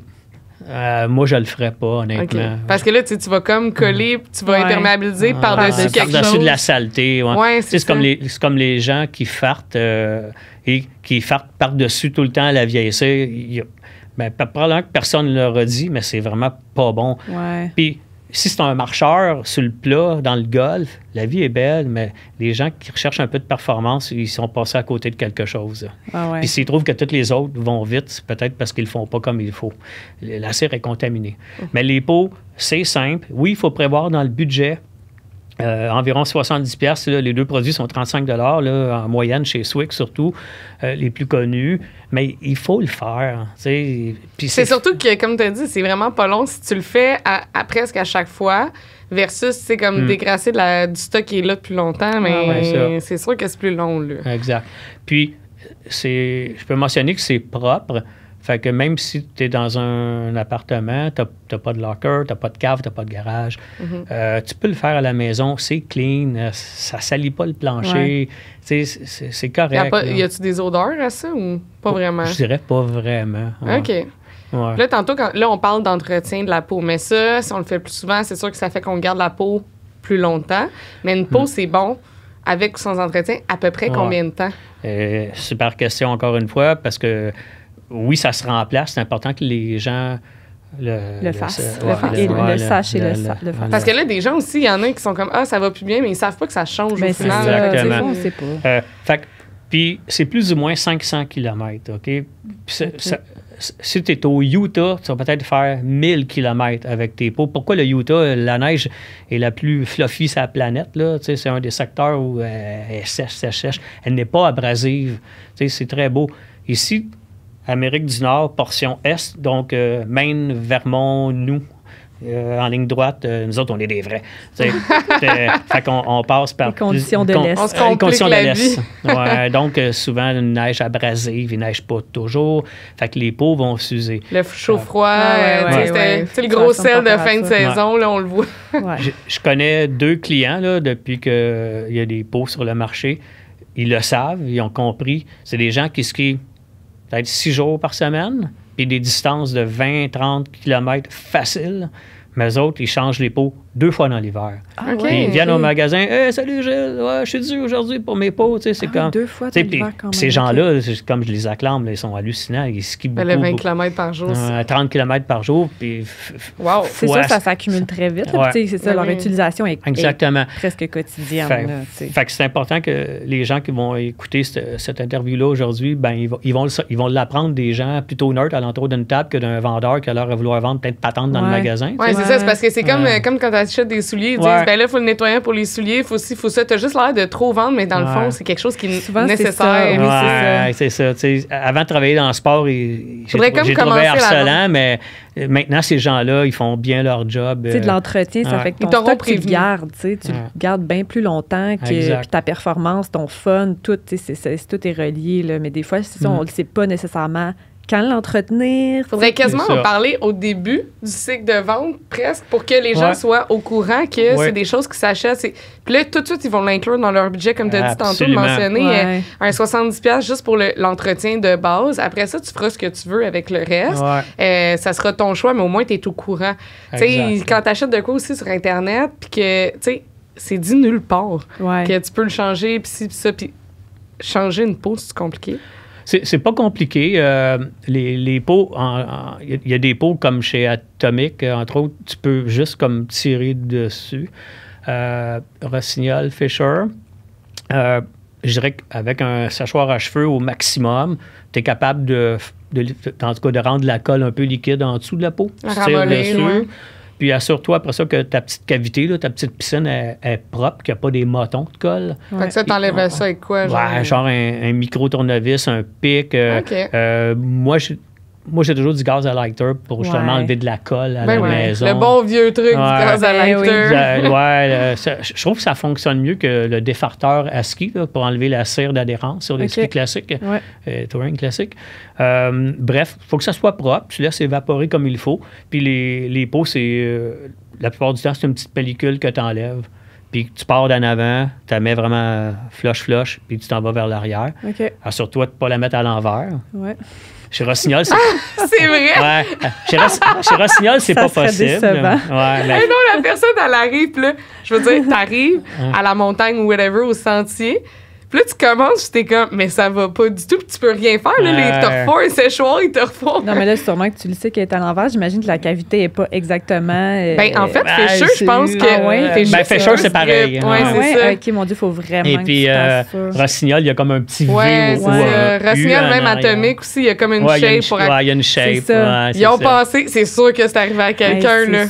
Moi, je le ferais pas, honnêtement. Okay. Parce que là, tu vas comme coller, tu vas imperméabiliser par-dessus quelque chose. Par-dessus de la saleté. Ouais. C'est comme les gens qui fartent et qui fartent par-dessus tout le temps la vieille cire. Probablement que personne ne leur a dit, mais c'est vraiment pas bon. Ouais. Puis, si c'est un marcheur sur le plat, dans le golf, la vie est belle, mais les gens qui recherchent un peu de performance, ils sont passés à côté de quelque chose. Puis s'ils trouvent que tous les autres vont vite, c'est peut-être parce qu'ils ne le font pas comme il faut. La cire est contaminée. Mais les pots, c'est simple. Oui, il faut prévoir dans le budget environ 70$. Là, les 2 produits sont 35$ là, en moyenne chez Swick, surtout, les plus connus. Mais il faut le faire. Puis c'est surtout que, comme tu as dit, c'est vraiment pas long si tu le fais à presque à chaque fois versus, c'est comme dégrasser du stock qui est là depuis longtemps, mais c'est sûr que c'est plus long. Là. Exact. Puis, je peux mentionner que c'est propre. Fait que même si tu es dans un appartement, tu n'as pas de locker, tu n'as pas de cave, tu n'as pas de garage, tu peux le faire à la maison, c'est clean, ça ne salit pas le plancher, c'est correct. Y a-tu des odeurs à ça ou pas vraiment? Je dirais pas vraiment. Ouais. OK. Ouais. Là, tantôt, là, on parle d'entretien de la peau, mais ça, si on le fait plus souvent, c'est sûr que ça fait qu'on garde la peau plus longtemps. Mais une peau, c'est bon, avec ou sans entretien, à peu près combien de temps? Super question, encore une fois, parce que oui, ça se remplace. C'est important que les gens le fassent. Le sachent et le fassent. Parce que là, des gens aussi, il y en a qui sont comme « Ah, ça va plus bien », mais ils savent pas que ça change au final. Exactement. On sait pas. Puis c'est plus ou moins 500 km, OK? Si tu es au Utah, tu vas peut-être faire 1000 km avec tes peaux. Pourquoi le Utah, la neige est la plus fluffy sur la planète? Là? C'est un des secteurs où elle est sèche. Elle n'est pas abrasive. C'est très beau. Ici, Amérique du Nord, portion Est, donc Maine, Vermont, nous, en ligne droite, nous autres, on est des vrais. Fait qu'on passe par... Les conditions de l'Est. On se complique la vie. Ouais, donc, souvent, une neige abrasive, il ne neige pas toujours. Fait que les peaux vont s'user. Le chaud-froid, c'est le gros sel de fin de saison, là, on le voit. Je connais 2 clients, là, depuis qu'il y a des peaux sur le marché. Ils le savent, ils ont compris. C'est des gens qui skient peut-être 6 jours par semaine, puis des distances de 20-30 km faciles. Mais eux autres, ils changent les peaux 2 fois dans l'hiver. Ils viennent au magasin. Hey, salut Gilles, je suis dû aujourd'hui pour mes peaux. C'est comme 2 fois dans l'hiver quand même. Ces gens-là, comme je les acclame, ils sont hallucinants. Ils skient beaucoup. 20 km par jour. 30 km par jour. Puis c'est sûr que ça s'accumule très vite. C'est ça, leur utilisation est presque quotidienne. Fait que c'est important que les gens qui vont écouter cette interview-là aujourd'hui, ben, ils vont l'apprendre des gens plutôt neutres à l'entour d'une table que d'un vendeur qui a l'air de vouloir vendre plein de patentes dans le magasin. Oui, c'est ça. C'est parce que c'est comme quand tu achètes des souliers, ils disent ben là, il faut le nettoyer pour les souliers, il faut ci, il faut ça. Tu as juste l'air de trop vendre, mais dans le fond, c'est quelque chose qui est nécessaire. C'est ça. Avant de travailler dans le sport, j'ai trouvé harcelant, mais maintenant, ces gens-là, ils font bien leur job. De l'entretien, ça fait que ton stock, tu le gardes. Tu le gardes bien plus longtemps que ta performance, ton fun, tout est relié. Là. Mais des fois, on ne le sait pas nécessairement. Quand l'entretenir. Il faudrait quasiment en parler au début du cycle de vente, presque, pour que les gens soient au courant que c'est des choses qui s'achètent. Puis là, tout de suite, ils vont l'inclure dans leur budget, comme tu as dit tantôt, de mentionner un 70$ juste pour l'entretien de base. Après ça, tu feras ce que tu veux avec le reste. Ça sera ton choix, mais au moins, tu es au courant. Quand tu achètes de quoi aussi sur Internet, puis que, c'est dit nulle part que tu peux le changer, puis ci, puis ça, puis changer une peau, c'est compliqué. C'est pas compliqué. Les peaux, il y a des peaux comme chez Atomic, entre autres, tu peux juste comme tirer dessus. Rossignol, Fisher. Je dirais qu'avec un séchoir à cheveux au maximum, tu es capable en tout cas, de rendre la colle un peu liquide en dessous de la peau. Tu tires dessus. Puis assure-toi après ça que ta petite cavité, là, ta petite piscine est propre, qu'il n'y a pas des motons de colle. Fait que ça, t'enlèves ça avec quoi? Genre un micro-tournevis, un pic. Moi, j'ai toujours du gaz à lighter pour justement enlever de la colle à la maison. Le bon vieux truc du gaz à lighter. Je trouve que ça fonctionne mieux que le défarteur à ski là, pour enlever la cire d'adhérence sur les skis classiques, touring classique. Bref, il faut que ça soit propre. Tu laisses évaporer comme il faut. Puis les peaux, la plupart du temps, c'est une petite pellicule que tu enlèves. Puis tu pars d'en avant, tu la mets vraiment flush, puis tu t'en vas vers l'arrière. Assure-toi de ne pas la mettre à l'envers. Chez Rossignol, c'est vrai? Chez Rossignol, c'est pas possible. Non, la personne, elle arrive, là, je veux dire, t'arrives à la montagne ou whatever, au sentier, puis là, tu commences, t'es comme, mais ça va pas du tout, puis tu peux rien faire, là, ils te refont un séchoir, ils te refont. Non, mais là, sûrement que tu le sais qu'elle est à l'envers. J'imagine que la cavité est pas exactement. En fait, Fisher, je pense que. Fisher, c'est pareil. C'est ça. OK, mon Dieu, il faut vraiment. Et puis, Rossignol, il y a comme un petit V. Rossignol, même Atomic aussi, il y a comme une shape pour. Il y a une shape. Ils ont pensé, c'est sûr que c'est arrivé à quelqu'un, là.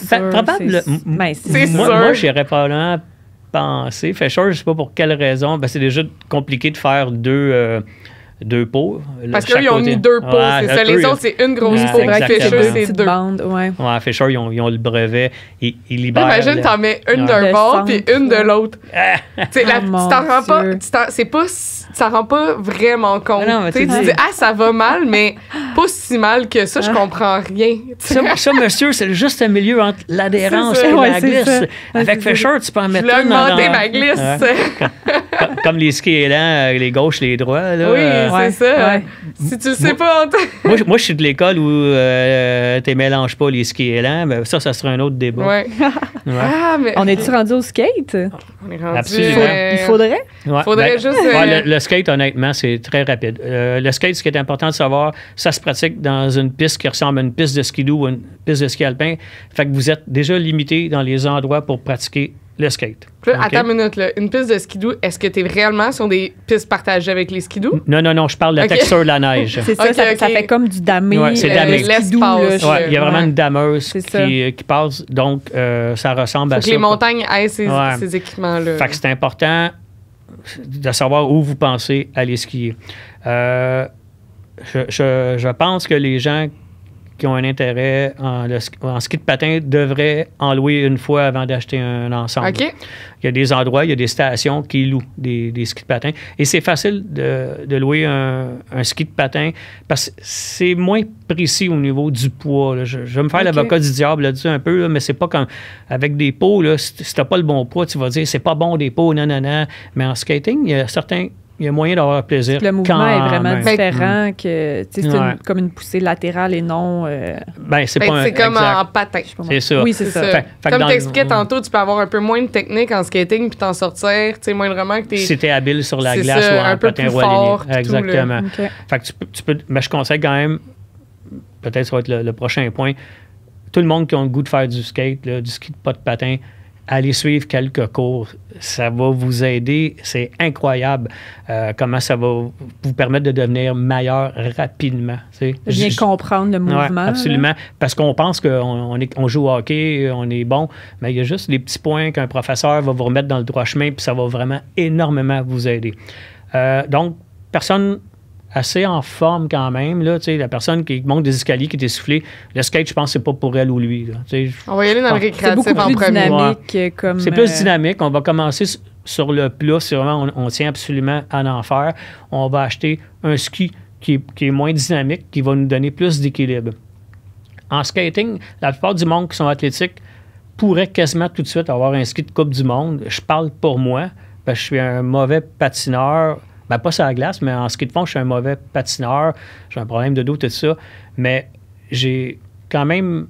Moi, j'irais probablement penser. Fisher, je ne sais pas pour quelle raison. C'est déjà compliqué de faire deux peaux. Parce qu'eux, ils ont mis 2 peaux, c'est ça. Les autres, c'est une grosse peau. Fisher, c'est 2. Fisher, ils ont le brevet. Ils libèrent. Imagine, t'en mets une d'un bord puis une de l'autre. Tu t'en rends pas. Ça rend pas vraiment compte. Tu dis, ça va mal, mais pas si mal que ça, je comprends rien. Ça, monsieur, c'est juste un milieu entre l'adhérence C'est ça. et Ouais, la c'est glisse. ça. Avec c'est Fisher, tu peux en Je mettre voulais une augmenter ma glisse. Ouais. Comme les skis élans, les gauches, les droits. Là, Oui, Ouais, c'est ça. ouais. Si tu le sais pas, moi, je suis de l'école où tu mélanges pas les skis élans. Ben, ça sera un autre débat. ouais. Ouais. Ah, mais On est-tu rendu au skate? on est rendu. Absolument. Il faudrait? Ouais, Faudrait juste, ouais, le skate, honnêtement, c'est très rapide. Le skate, ce qui est important de savoir, ça se pratique dans une piste qui ressemble à une piste de skidoo ou une piste de ski alpin. Fait que vous êtes déjà limité dans les endroits pour pratiquer le skate. Puis là, OK? attends une minute, là. Une piste de skidoo, est-ce que tu es réellement sur des pistes partagées avec les skidoo? Non, je parle de la OK. texture de la neige. C'est ça, Ok, ça ok. fait comme du damé. Ouais, c'est damé. skidoo, L'espace. là, Ouais, il y a vraiment ouais. une dameuse C'est ça. qui passe, donc ça ressemble à Faut que ça. les montagnes aient ces, Ouais. ces équipements-là. Fait que c'est important de savoir où vous pensez aller skier. Je pense que les gens qui ont un intérêt en ski de patin devraient en louer une fois avant d'acheter un ensemble. OK? Il y a des endroits, il y a des stations qui louent des skis de patin. Et c'est facile de louer un ski de patin parce que c'est moins précis au niveau du poids. Là. Je vais me faire OK. l'avocat du diable là-dessus un peu, là, mais c'est pas comme avec des pots. Là, si tu n'as pas le bon poids, tu vas dire c'est pas bon des pots, non. Mais en skating, il y a moyen d'avoir plaisir. Le mouvement quand est vraiment même. différent que tu sais, c'est Ouais. comme une poussée latérale et non. Ben, c'est Fait pas que un c'est comme exact. en patin. je sais pas moi. C'est ça. Oui, c'est C'est ça. ça. Fait que Comme dans tu le- expliquais tantôt, tu peux avoir un peu moins de technique en skating puis t'en sortir, tu sais, moindrement que t'es... Si tu es habile sur la C'est glace ça, ou en un peu patin plus roue aligné. fort, tout, Exactement. OK. Fait que tu peux, mais je conseille quand même, peut-être ça va être le prochain point, tout le monde qui a le goût de faire du skate, là, du ski de pas de patin, allez suivre quelques cours. Ça va vous aider. C'est incroyable comment ça va vous permettre de devenir meilleur rapidement. Tu sais. Bien comprendre le Ouais, mouvement. absolument. Parce qu'on pense qu'on joue au hockey, on est bon, mais il y a juste des petits points qu'un professeur va vous remettre dans le droit chemin, puis ça va vraiment énormément vous aider. Donc, personne assez en forme quand même, là, tu sais, la personne qui monte des escaliers, qui est essoufflée, le skate, je pense que c'est pas pour elle ou lui. Là, tu sais. On va y aller dans le C'est récréatif beaucoup en plus premier. dynamique comme. C'est plus dynamique. On va commencer sur le plat. Si vraiment on tient absolument à en faire, on va acheter un ski qui est moins dynamique, qui va nous donner plus d'équilibre. En skating, la plupart du monde qui sont athlétiques pourraient quasiment tout de suite avoir un ski de Coupe du Monde. Je parle pour moi, parce que je suis un mauvais patineur. Ben, pas sur la glace, mais en ski de fond, je suis un mauvais patineur. J'ai un problème de dos, tout ça. Mais j'ai quand même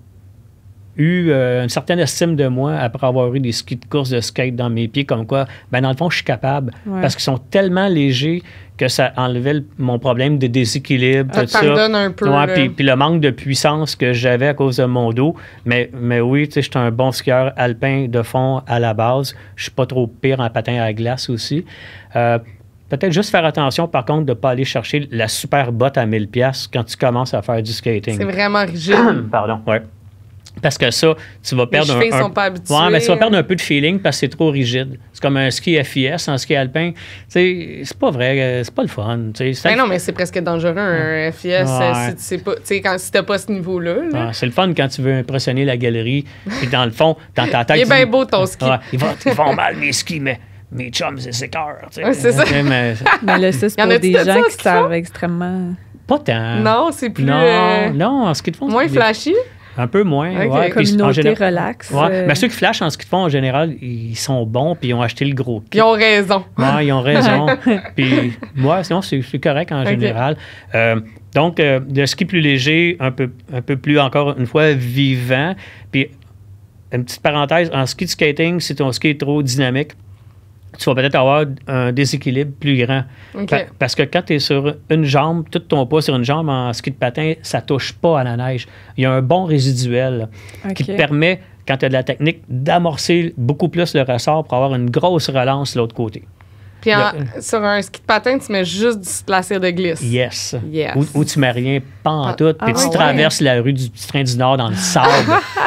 eu une certaine estime de moi après avoir eu des skis de course de skate dans mes pieds, comme quoi, ben dans le fond, je suis capable. Ouais. Parce qu'ils sont tellement légers que ça enlevait mon problème de déséquilibre, Ça tout te ça. pardonne un peu. Ouais, là. puis le manque de puissance que j'avais à cause de mon dos. Mais oui, tu sais, je suis un bon skieur alpin de fond à la base. Je suis pas trop pire en patin à la glace aussi. Peut-être juste faire attention, par contre, de ne pas aller chercher la super botte à 1000$ quand tu commences à faire du skating. C'est vraiment rigide. Pardon, ouais. Parce que ça, tu vas Les perdre chevilles sont pas habituées. Ouais, mais tu vas perdre un peu de feeling parce que c'est trop rigide. C'est comme un ski FIS en ski alpin. Tu sais, c'est pas vrai, c'est pas le fun. Tu sais, Ben non, mais c'est presque dangereux, un FIS, Ouais. si tu sais pas, tu sais, si t'as pas ce niveau-là. là. C'est le fun quand tu veux impressionner la galerie. Puis dans le fond, dans ta tête, Il est tu bien dis, beau ton ski. Ouais, ils vont mal mes skis, mais mes chums, c'est cœur. Ouais, c'est ça. Mais Mais là, ça, c'est Y en pour a-tu des de ça gens qui qui savent extrêmement. pas tant. Non, c'est plus. Non, en ski de fond. Moins c'est- flashy. Un peu moins. Ok. Ouais. Puis en Communauté général- relax. Ouais. Mais ceux qui flashent en ski de fond, en général, ils sont bons puis ils ont acheté le gros kit. Ils ont raison. Ouais, ils ont raison. Puis moi, sinon, c'est correct en Ok. général. Donc, de ski plus léger, un peu plus, encore une fois, vivant. Puis, une petite parenthèse, en ski de skating, si ton ski est trop dynamique, tu vas peut-être avoir un déséquilibre plus grand. OK. Parce que quand tu es sur une jambe, tout ton poids sur une jambe en ski de patin, ça touche pas à la neige. Il y a un bon résiduel qui te OK. permet, quand tu as de la technique, d'amorcer beaucoup plus le ressort pour avoir une grosse relance de l'autre côté. Puis sur un ski de patin, tu mets juste de la cire de glisse. Yes. Yes. Où tu mets rien, pas en tout. Puis tu ouais. traverses la rue du petit train du Nord dans le sable.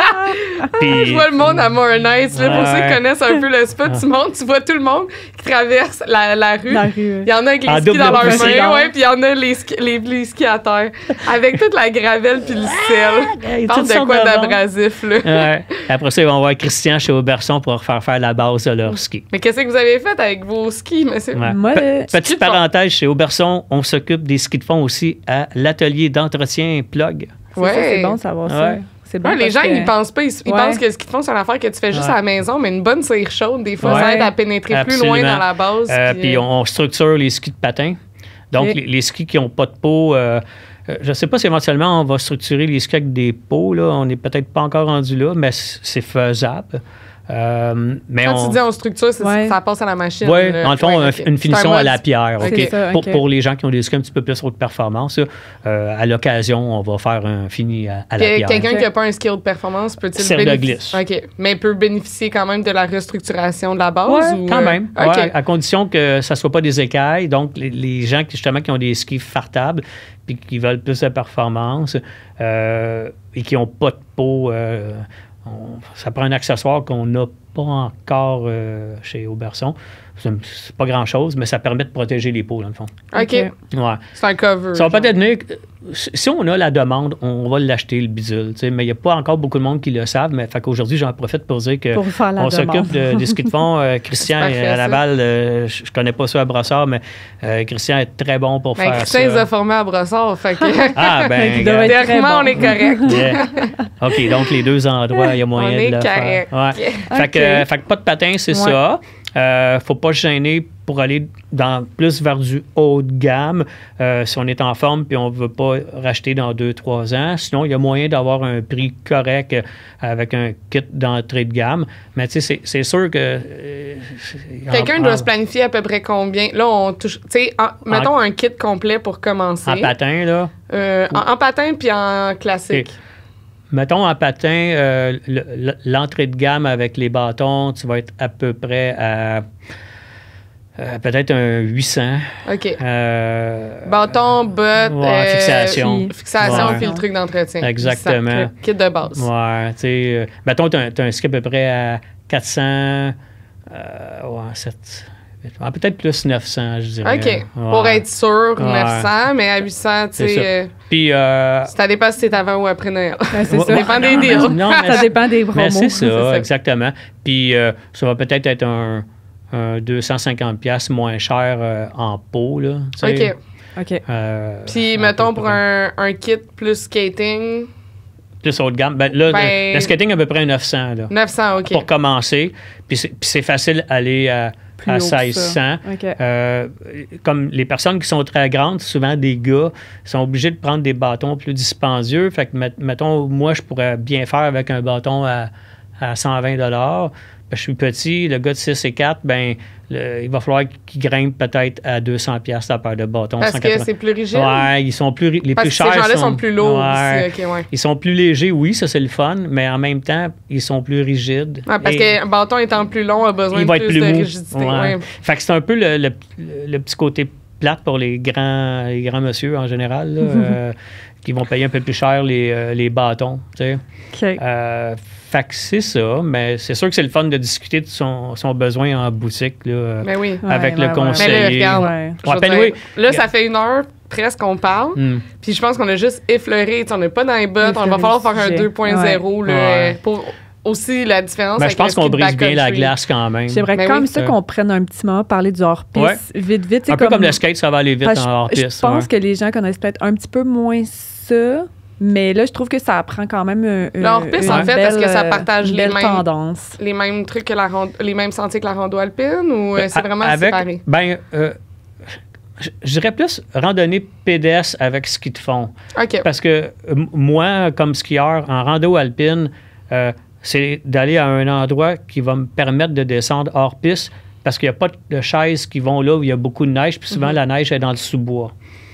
Puis, Je vois le monde à More Nights. Là, pour ceux qui connaissent un peu le spot, tu vois tout le monde qui traverse la rue. Il y en a avec les skis dans leurs mains, ouais, puis il y en a les skis à terre. Avec toute la gravelle puis le sel. Parle de quoi d'abrasif, là. Ouais. Après ça, ils vont voir Christian chez Auberson pour faire la base de leur ski. Mais qu'est-ce que vous avez fait avec vos skis, monsieur? Ouais. Moi, Petite parenthèse, chez Auberson, on s'occupe des skis de fond aussi à l'atelier d'entretien Plug. c'est bon de savoir ça. Ouais. C'est bon les gens, ils pensent pas. Ils Ouais. pensent que ce qu'ils font, c'est une affaire que tu fais juste à la maison, mais une bonne cire chaude, des fois, Ouais. ça aide à pénétrer plus loin Absolument. dans la base. Puis on structure les skis de patin. Donc, Ok. les skis qui n'ont pas de peau, je ne sais pas si éventuellement on va structurer les skis avec des peaux. Là. On n'est peut-être pas encore rendu là, mais c'est faisable. Mais Quand tu dis on structure, ça passe à la machine. Oui, là. dans le fond, Ouais, ok. une finition à la mode. pierre. C'est OK. ça, OK. Pour les gens qui ont des skis un petit peu plus haute performance, à l'occasion, on va faire un fini à la Puis, pierre. quelqu'un qui n'a pas un skill de performance peut-il Serre de bénéficier? glisse. OK. Mais peut bénéficier quand même de la restructuration de la base? Ouais, ou, quand même. OK. Ouais, à condition que ça ne soit pas des écailles. Donc, les gens justement qui ont des skis fartables puis qui veulent plus de performance et qui n'ont pas de peau, ça prend un accessoire qu'on n'a pas encore chez Auberson. C'est pas grand-chose, mais ça permet de protéger les peaux, dans le fond. OK. Ouais. C'est un cover. Ça va genre. peut-être venir. Si on a la demande, on va l'acheter, le bidule. Mais il n'y a pas encore beaucoup de monde qui le savent. Mais fait qu'aujourd'hui, j'en profite pour dire que Pour faire la on demande. s'occupe des skis de fond. Christian C'est parfait, à ça. Laval, je connais pas ça à Brossard, mais Christian est très bon pour Ben, faire Christian, ça. ils ont formé à Brossard. Fait que, Ah, ben, Il doit regarde. être très théoriquement, bon. on est correct. Yeah. OK, donc les deux endroits, il y a moyen On de est le faire. correct. Ouais. Fait que pas de patin, c'est ça. Faut pas se gêner pour aller plus vers du haut de gamme si on est en forme puis on veut pas racheter dans 2-3 ans. Sinon, il y a moyen d'avoir un prix correct avec un kit d'entrée de gamme. Mais tu sais, c'est sûr que... Quelqu'un doit se planifier à peu près combien. Là, on touche. Tu sais, mettons un kit complet pour commencer. En patin, là. En patin puis en classique. OK. Mettons en patin, l'entrée de gamme avec les bâtons, tu vas être à peu près à peut-être un 800. OK. Euh, Bâton, bottes, fixation. fixation, Ouais. puis le truc d'entretien. Exactement. Ça, kit de base. Ouais, tu sais, mettons, tu as un ski à peu près à 400, peut-être plus 900, je dirais. OK. Ouais. Pour être sûr, Ouais. 900, mais à 800, tu C'est ça. sais, Puis, ça dépend si c'est avant ou après Noël. Ben, c'est Ouais, ça. Ça dépend des deals. non, mais Ça dépend des promos. mais c'est ça, ça. exactement. Puis, ça va peut-être être un 250$ moins cher en pot, là. tu sais. OK. OK. Puis, à mettons, peu pour près. un kit plus skating, Plus haut de gamme. Ben, là, Ben, le skating, à peu près 900, là. 900, OK. Pour commencer. Puis c'est facile d'aller à Plus haut que ça. 1600. OK. Comme les personnes qui sont très grandes, souvent des gars, sont obligés de prendre des bâtons plus dispendieux. Fait que, mettons, moi, je pourrais bien faire avec un bâton à 120$. Ben, je suis petit, le gars de 6 et 4, ben, il va falloir qu'il grimpe peut-être à 200$ la paire de bâtons. Parce que 180. c'est plus rigide. Ouais, ils sont plus, les Parce plus que ces chers gens-là sont plus lourds Ouais. aussi. OK, ouais. Ils sont plus légers, oui, ça c'est le fun, mais en même temps, ils sont plus rigides. Ouais, parce Et qu'un bâton étant plus long a besoin il de va être plus plus de mou. rigidité. Ouais. Ouais. Fait que c'est un peu le petit côté plate pour les grands monsieur en général, là, qui vont payer un peu plus cher les bâtons. Tu sais. OK. Fait que c'est ça, mais c'est sûr que c'est le fun de discuter de son besoin en boutique là, Mais oui. avec Ouais, le ouais, conseiller. Mais là, regarde. Ouais. Je veux ben dire, oui. là, ça fait 1 heure presque qu'on parle. Puis je pense qu'on a juste effleuré. Tu sais, on n'est pas dans les bottes. On va Effleuré falloir faire le un sujet. 2.0 là, Ouais. pour aussi la différence. Ben, avec je pense le ski qu'on de brise bien la backcountry. glace quand même. J'aimerais Ben comme oui. ça qu'on prenne un petit moment parler du hors-piste. Vite, vite. C'est Un peu comme le skate, ça va aller vite Parce que en hors-piste. Je pense ouais. que les gens connaissent peut-être un petit peu moins ça. Mais là, je trouve que ça apprend quand même Le hors-piste, en fait, est-ce que ça partage une les belle mêmes- tendance? Les mêmes trucs que les mêmes sentiers que la rando alpine ou c'est vraiment séparé? Ben, je dirais plus randonnée pédestre avec ski de fond. OK. Parce que moi, comme skieur, en rando alpine, c'est d'aller à un endroit qui va me permettre de descendre hors piste parce qu'il n'y a pas de chaises qui vont là où il y a beaucoup de neige, puis souvent la neige est dans le sous-bois.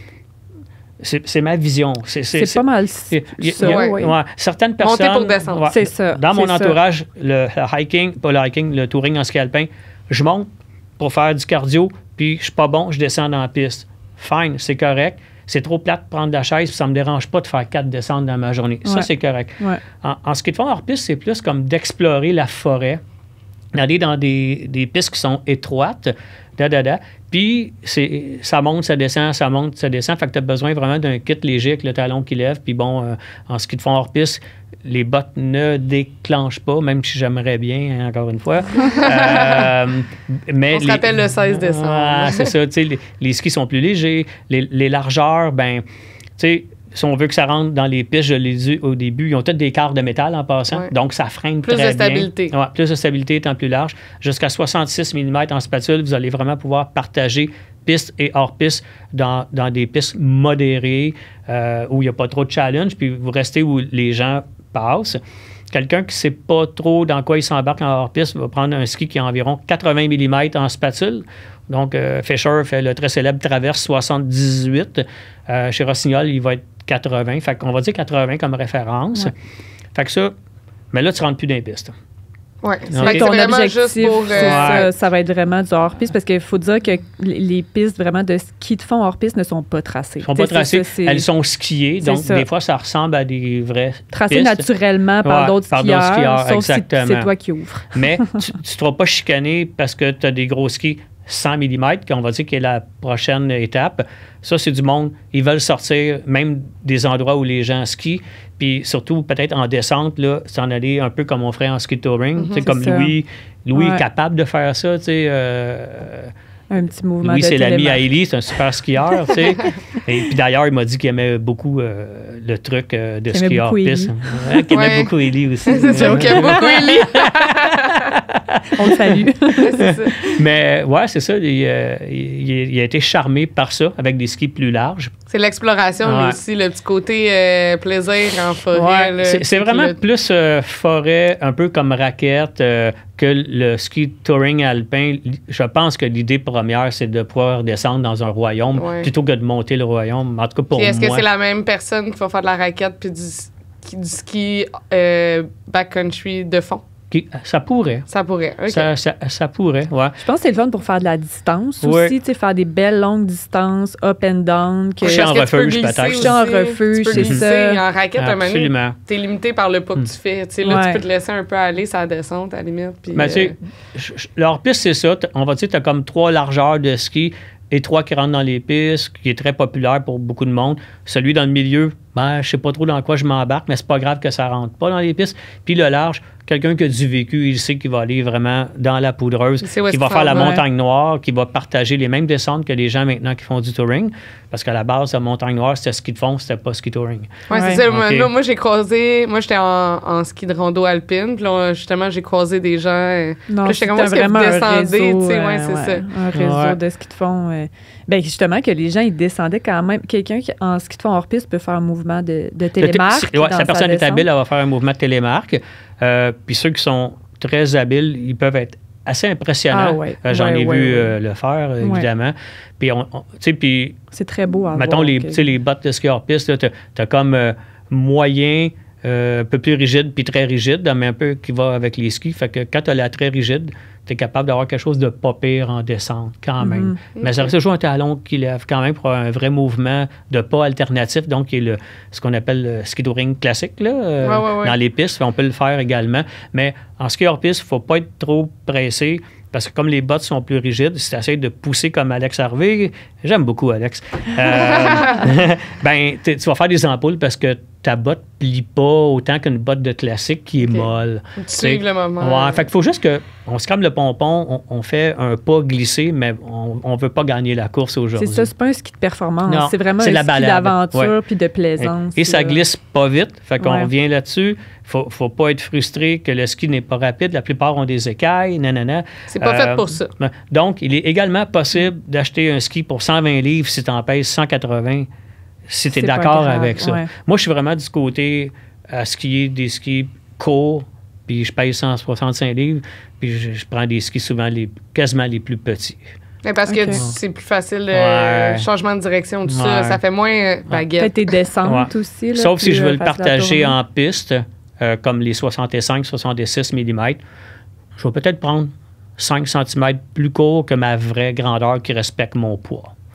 C'est ma vision. C'est pas mal ça, ouais. oui. Ouais. Certaines personnes... Monter pour descendre. ouais, C'est ça. Dans mon c'est ça. entourage, le hiking, pas le hiking, le touring en ski alpin, je monte pour faire du cardio, puis je suis pas bon, je descends dans la piste. Fine, c'est correct. c'est trop plate de prendre la chaise, puis ça me dérange pas de faire 4 descentes dans ma journée. Ça, c'est correct. Ouais. En ski de fond hors-piste, c'est plus comme d'explorer la forêt, d'aller dans des pistes qui sont étroites, puis ça monte, ça descend, ça monte, ça descend. Fait que tu as besoin vraiment d'un kit léger avec le talon qui lève. Puis bon, en ski de fond hors-piste, les bottes ne déclenchent pas, même si j'aimerais bien, hein, encore une fois. Mais on se rappelle le 16 décembre. C'est ça, tu sais, les skis sont plus légers. Les largeurs, ben, tu sais, si on veut que ça rentre dans les pistes, je l'ai dit au début, ils ont toutes des quarts de métal en passant, donc ça freine très bien. Plus de stabilité. Ouais, plus de stabilité étant plus large. Jusqu'à 66 mm en spatule, vous allez vraiment pouvoir partager piste et hors-piste dans des pistes modérées où il n'y a pas trop de challenge, puis vous restez où les gens passent. Quelqu'un qui ne sait pas trop dans quoi il s'embarque en hors-piste va prendre un ski qui a environ 80 mm en spatule. Donc, Fischer fait le très célèbre Traverse 78. Chez Rossignol, il va être 80. Fait qu'on va dire 80 comme référence. Ouais. Fait que ça, mais là, tu ne rentres plus dans les pistes. Oui, c'est ton objectif, pour, ça va être vraiment du hors-piste parce qu'il faut dire que les pistes vraiment de ski de fond hors-piste ne sont pas tracées. Elles ne sont pas tracées, elles sont skiées, donc des fois, ça ressemble à des vraies tracées pistes. naturellement par d'autres skieurs, sauf exactement. si c'est toi qui ouvres. Mais tu ne te feras pas chicaner parce que tu as des gros skis 100 mm, qu'on va dire qui est la prochaine étape. Ça, c'est du monde, ils veulent sortir même des endroits où les gens skient, puis surtout peut-être en descente, là, s'en aller un peu comme on ferait en ski touring. Mm-hmm, comme ça. Louis est capable de faire ça, tu sais. Un petit mouvement Louis, de c'est l'ami à Élie, c'est un super skieur, tu sais. Et puis d'ailleurs, il m'a dit qu'il aimait beaucoup le truc de ski hors-piste. Qu'il aimait beaucoup Élie aussi. C'est sûr qu'il aime beaucoup Élie. On le salue. Mais ouais, c'est ça. Il a été charmé par ça, avec des skis plus larges. C'est l'exploration aussi, le petit côté plaisir en forêt. Ouais, c'est vraiment plus forêt, un peu comme raquette, que le ski touring alpin. Je pense que l'idée première, c'est de pouvoir descendre dans un royaume plutôt que de monter le royaume. En tout cas, pour moi. Est-ce que c'est la même personne qui va faire de la raquette puis du ski backcountry de fond? Ça pourrait. Ça pourrait, OK. Ça pourrait, ouais. Je pense que c'est le fun pour faire de la distance aussi, tu sais, faire des belles longues distances, up and down. Coucher en refuge, peut-être. Coucher en refuge, c'est ça. En raquette, à un moment donné, t'es limité par le pas que tu fais. Tu sais, là, tu peux te laisser un peu aller sur la descente, à la limite. Puis, tu sais, leur piste, c'est ça. On va dire que tu as comme 3 largeurs de ski et 3 qui rentrent dans les pistes, qui est très populaire pour beaucoup de monde. Celui dans le milieu, je ne sais pas trop dans quoi je m'embarque, mais c'est pas grave que ça rentre pas dans les pistes. Puis le large, quelqu'un qui a du vécu, il sait qu'il va aller vraiment dans la poudreuse, qui va faire la montagne noire, qui va partager les mêmes descentes que les gens maintenant qui font du touring. Parce qu'à la base, la montagne noire, c'était ski de fond, c'était pas ski touring. Oui, c'est ça. Moi, j'ai croisé... Moi, j'étais en ski de rando alpine. Puis là, justement, j'ai croisé des gens... Non, j'étais comme, est-ce que vous descendez? C'est ça. Un réseau de ski de fond. Ben justement, que les gens, ils descendaient quand même. Quelqu'un qui, en ski de fond hors piste, peut faire un mouvement de télémarque. Si la personne est habile, elle va faire un mouvement de télémarque. Puis ceux qui sont très habiles, ils peuvent être assez impressionnants. J'en ai vu le faire, évidemment. Puis, puis c'est très beau à voir. Mettons les bottes de ski hors piste, tu as comme moyen, un peu plus rigide, puis très rigide, mais un peu qui va avec les skis. Fait que quand tu as la très rigide, tu es capable d'avoir quelque chose de pas pire en descente, quand même. Mais ça reste toujours un talon qui lève quand même pour un vrai mouvement de pas alternatif, donc qui est ce qu'on appelle le ski touring classique, là, dans les pistes. On peut le faire également. Mais en ski hors piste, il ne faut pas être trop pressé. Parce que comme les bottes sont plus rigides, si tu essaies de pousser comme Alex Harvey, j'aime beaucoup Alex, tu vas faire des ampoules parce que ta botte ne plie pas autant qu'une botte de classique qui est molle. Tu suives le moment. Ouais, fait qu'il faut juste qu'on se calme le pompon, on fait un pas glissé, mais on ne veut pas gagner la course aujourd'hui. C'est ça, c'est pas un ski de performance, c'est vraiment un ski d'aventure puis de plaisance. Et ça glisse pas vite, fait qu'on revient là-dessus. Faut pas être frustré que le ski n'est pas rapide. La plupart ont des écailles, nanana. C'est pas fait pour ça. Donc, il est également possible d'acheter un ski pour 120 livres si tu en pèses 180, si tu es d'accord avec ça. Ouais. Moi, je suis vraiment du côté à skier des skis courts, puis je pèse 165 livres, puis je prends des skis souvent quasiment les plus petits. Mais parce que c'est plus facile, changement de direction, tout ça. Ça fait moins baguette. Peut-être tes descentes aussi. Là, sauf si je veux le partager en piste, comme les 65-66 mm. Je vais peut-être prendre 5 cm plus court que ma vraie grandeur qui respecte mon poids.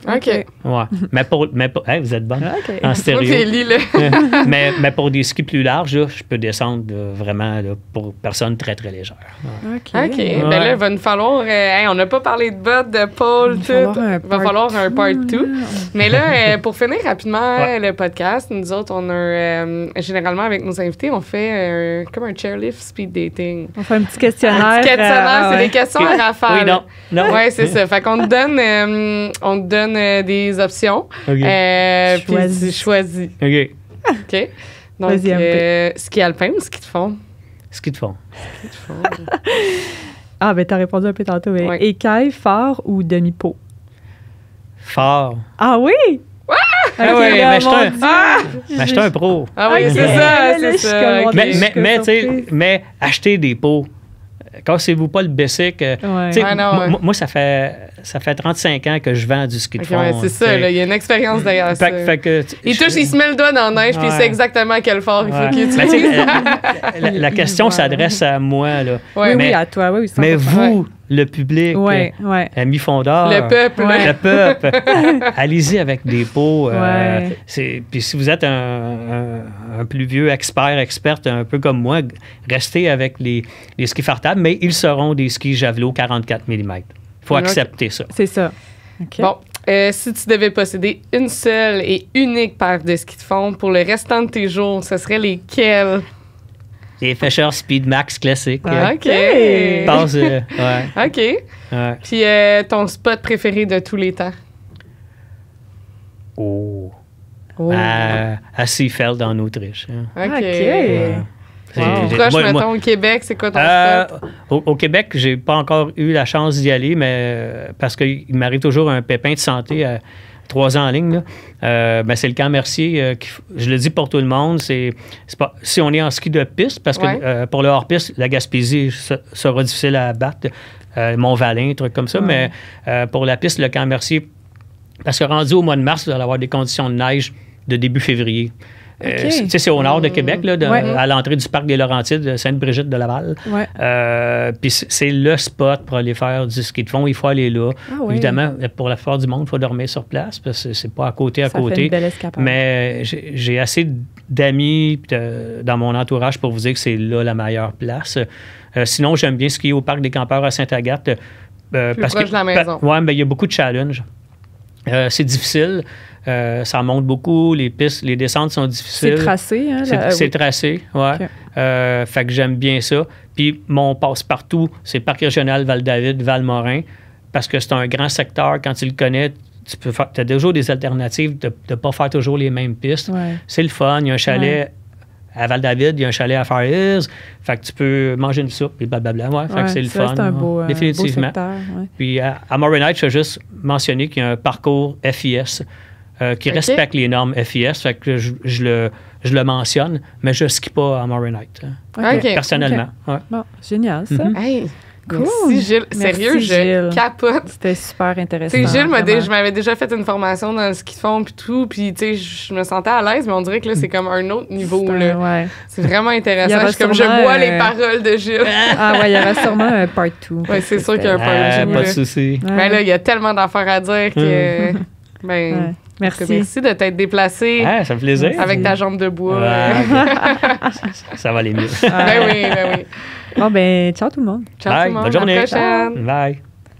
OK. Ouais. Hey, vous êtes bonne OK. en stéréo. Félix, là. mais pour des skis plus larges, là, je peux descendre vraiment là, pour personnes très, très légères. Ouais. OK. OK. Ben là, il va nous falloir... hey, on n'a pas parlé de bottes, de pôle, tout. Il va falloir un part 2. Mais là, pour finir rapidement le podcast, nous autres, on a... généralement, avec nos invités, on fait comme un chairlift speed dating. On fait un petit questionnaire. Un petit questionnaire, c'est des questions à rafale. Oui, non. Oui, c'est ça. Fait qu'on te donne, des options. OK. Puis tu choisis. OK. OK? Donc, Vas-y, ski alpin ou ski de fond? Ski de fond. Ski de fond. Ah, ben t'as répondu un peu tantôt. Mais Ouais. écaille, phare ou demi-pot? Fort. Ah oui? Ah Ok, oui, là, mais je mon suis Dieu. un pro. Ah oui, Ok. c'est ça, Là, c'est je suis ça. comme, OK. Mais tu sais, surprise. mais achetez des pots. Cassez-vous pas le basic. Ouais. Tu sais, Ouais, non, ouais. moi, ça fait 35 ans que je vends du ski de OK, fond. ouais, c'est ça, tu sais. là, il y a une expérience derrière ça. Fait que, Il touche, il se met le doigt dans la neige, puis il Ouais. sait exactement quel fort il faut Ouais. qu'il Ben, tu sais, utilise. la question s'adresse à moi. Là. Ouais. Oui, mais, oui, à toi, oui. mais 100%. vous, le public, Ouais. amis fondeurs, Le peuple. Ouais. le peuple, allez-y avec des pots. Ouais. Puis si vous êtes un plus vieux experte, un peu comme moi, restez avec les skis fartables, mais ils seront des skis Javelot 44 mm. Il faut Ok. accepter ça. C'est ça. OK. Bon, si tu devais posséder une seule et unique paire de skis de fond pour le restant de tes jours, ce serait lesquels? Les Fisher Speed Max classiques. Ah, OK. Passe, ouais, OK. ouais. Puis ton spot préféré de tous les temps? Oh. Oh. À Seefeld en Autriche. hein. OK. OK. Ouais. Wow. Proche, Moi- mettons, au Québec, c'est quoi ton spot? Au Québec, j'ai pas encore eu la chance d'y aller, mais parce qu'il m'arrive toujours un pépin de santé à 3 ans en ligne. Là. Ben, c'est le camp Mercier. Je le dis pour tout le monde, c'est pas, si on est en ski de piste, parce que Ouais. pour le hors-piste, la Gaspésie sera difficile à battre. Mont-Valin, trucs comme ça. Ouais. Mais pour la piste, le camp Mercier, parce que rendu au mois de mars, vous allez avoir des conditions de neige de début février. OK. Tu sais, c'est au nord de Québec, là, Ouais. à l'entrée du parc des Laurentides, de Sainte-Brigitte de Laval. Ouais. Puis c'est le spot pour aller faire du ski de fond. Il faut aller là. Ah oui. Évidemment, pour la plupart du monde, il faut dormir sur place parce que c'est pas à côté. Ça fait une belle escapade. Mais j'ai assez d'amis dans mon entourage pour vous dire que c'est là la meilleure place. Sinon, j'aime bien skier au parc des campeurs à Sainte-Agathe. Parce proche de la maison. Oui, mais il y a beaucoup de challenges. C'est difficile. Ça monte beaucoup. Les pistes, les descentes sont difficiles. C'est tracé, hein? C'est oui. tracé, ouais. OK. Fait que j'aime bien ça. Puis mon passe-partout, c'est Parc régional Val-David, Val-Morin, parce que c'est un grand secteur. Quand tu le connais, tu as toujours des alternatives de ne pas faire toujours les mêmes pistes. Ouais. C'est le fun. Il y a un chalet à Val-David, il y a un chalet à Far Hills. Fait que tu peux manger une soupe et blablabla. Ouais, fait que c'est le vrai, fun. C'est un beau, définitivement. beau secteur, ouais. Puis à Murray Night, je vais juste mentionner qu'il y a un parcours FIS qui OK. respecte les normes FIS. Fait que je le mentionne, mais je ne skie pas à Murray Night. hein, OK. personnellement. Ouais. Bon, génial, ça. Mhm. Hey, Cool. merci Gilles. Merci, Sérieux, Gilles. je capote. C'était super intéressant. Tu sais, Gilles, vraiment. je m'avais déjà fait une formation dans le ski de fond puis tout, puis tu sais, je me sentais à l'aise, mais on dirait que là, c'est comme un autre niveau, C'est là. ouais. C'est vraiment Il y intéressant. aura Je suis comme, je sûrement, bois les paroles de Gilles. Ah ouais, il y aura sûrement un part 2. Ouais, c'est sûr qu'il y a un part two, Pas de là. souci. Ben là, il y a tellement d'affaires à dire que... Ben, Ouais. Merci. merci de t'être déplacé Ah, ça fait plaisir. avec ta jambe de bois. Ça va aller mieux. Ben oui, ben oui. Bon, ben, ciao tout le monde. Ciao Bye, tout le monde. bonne journée. À la prochaine. Bye.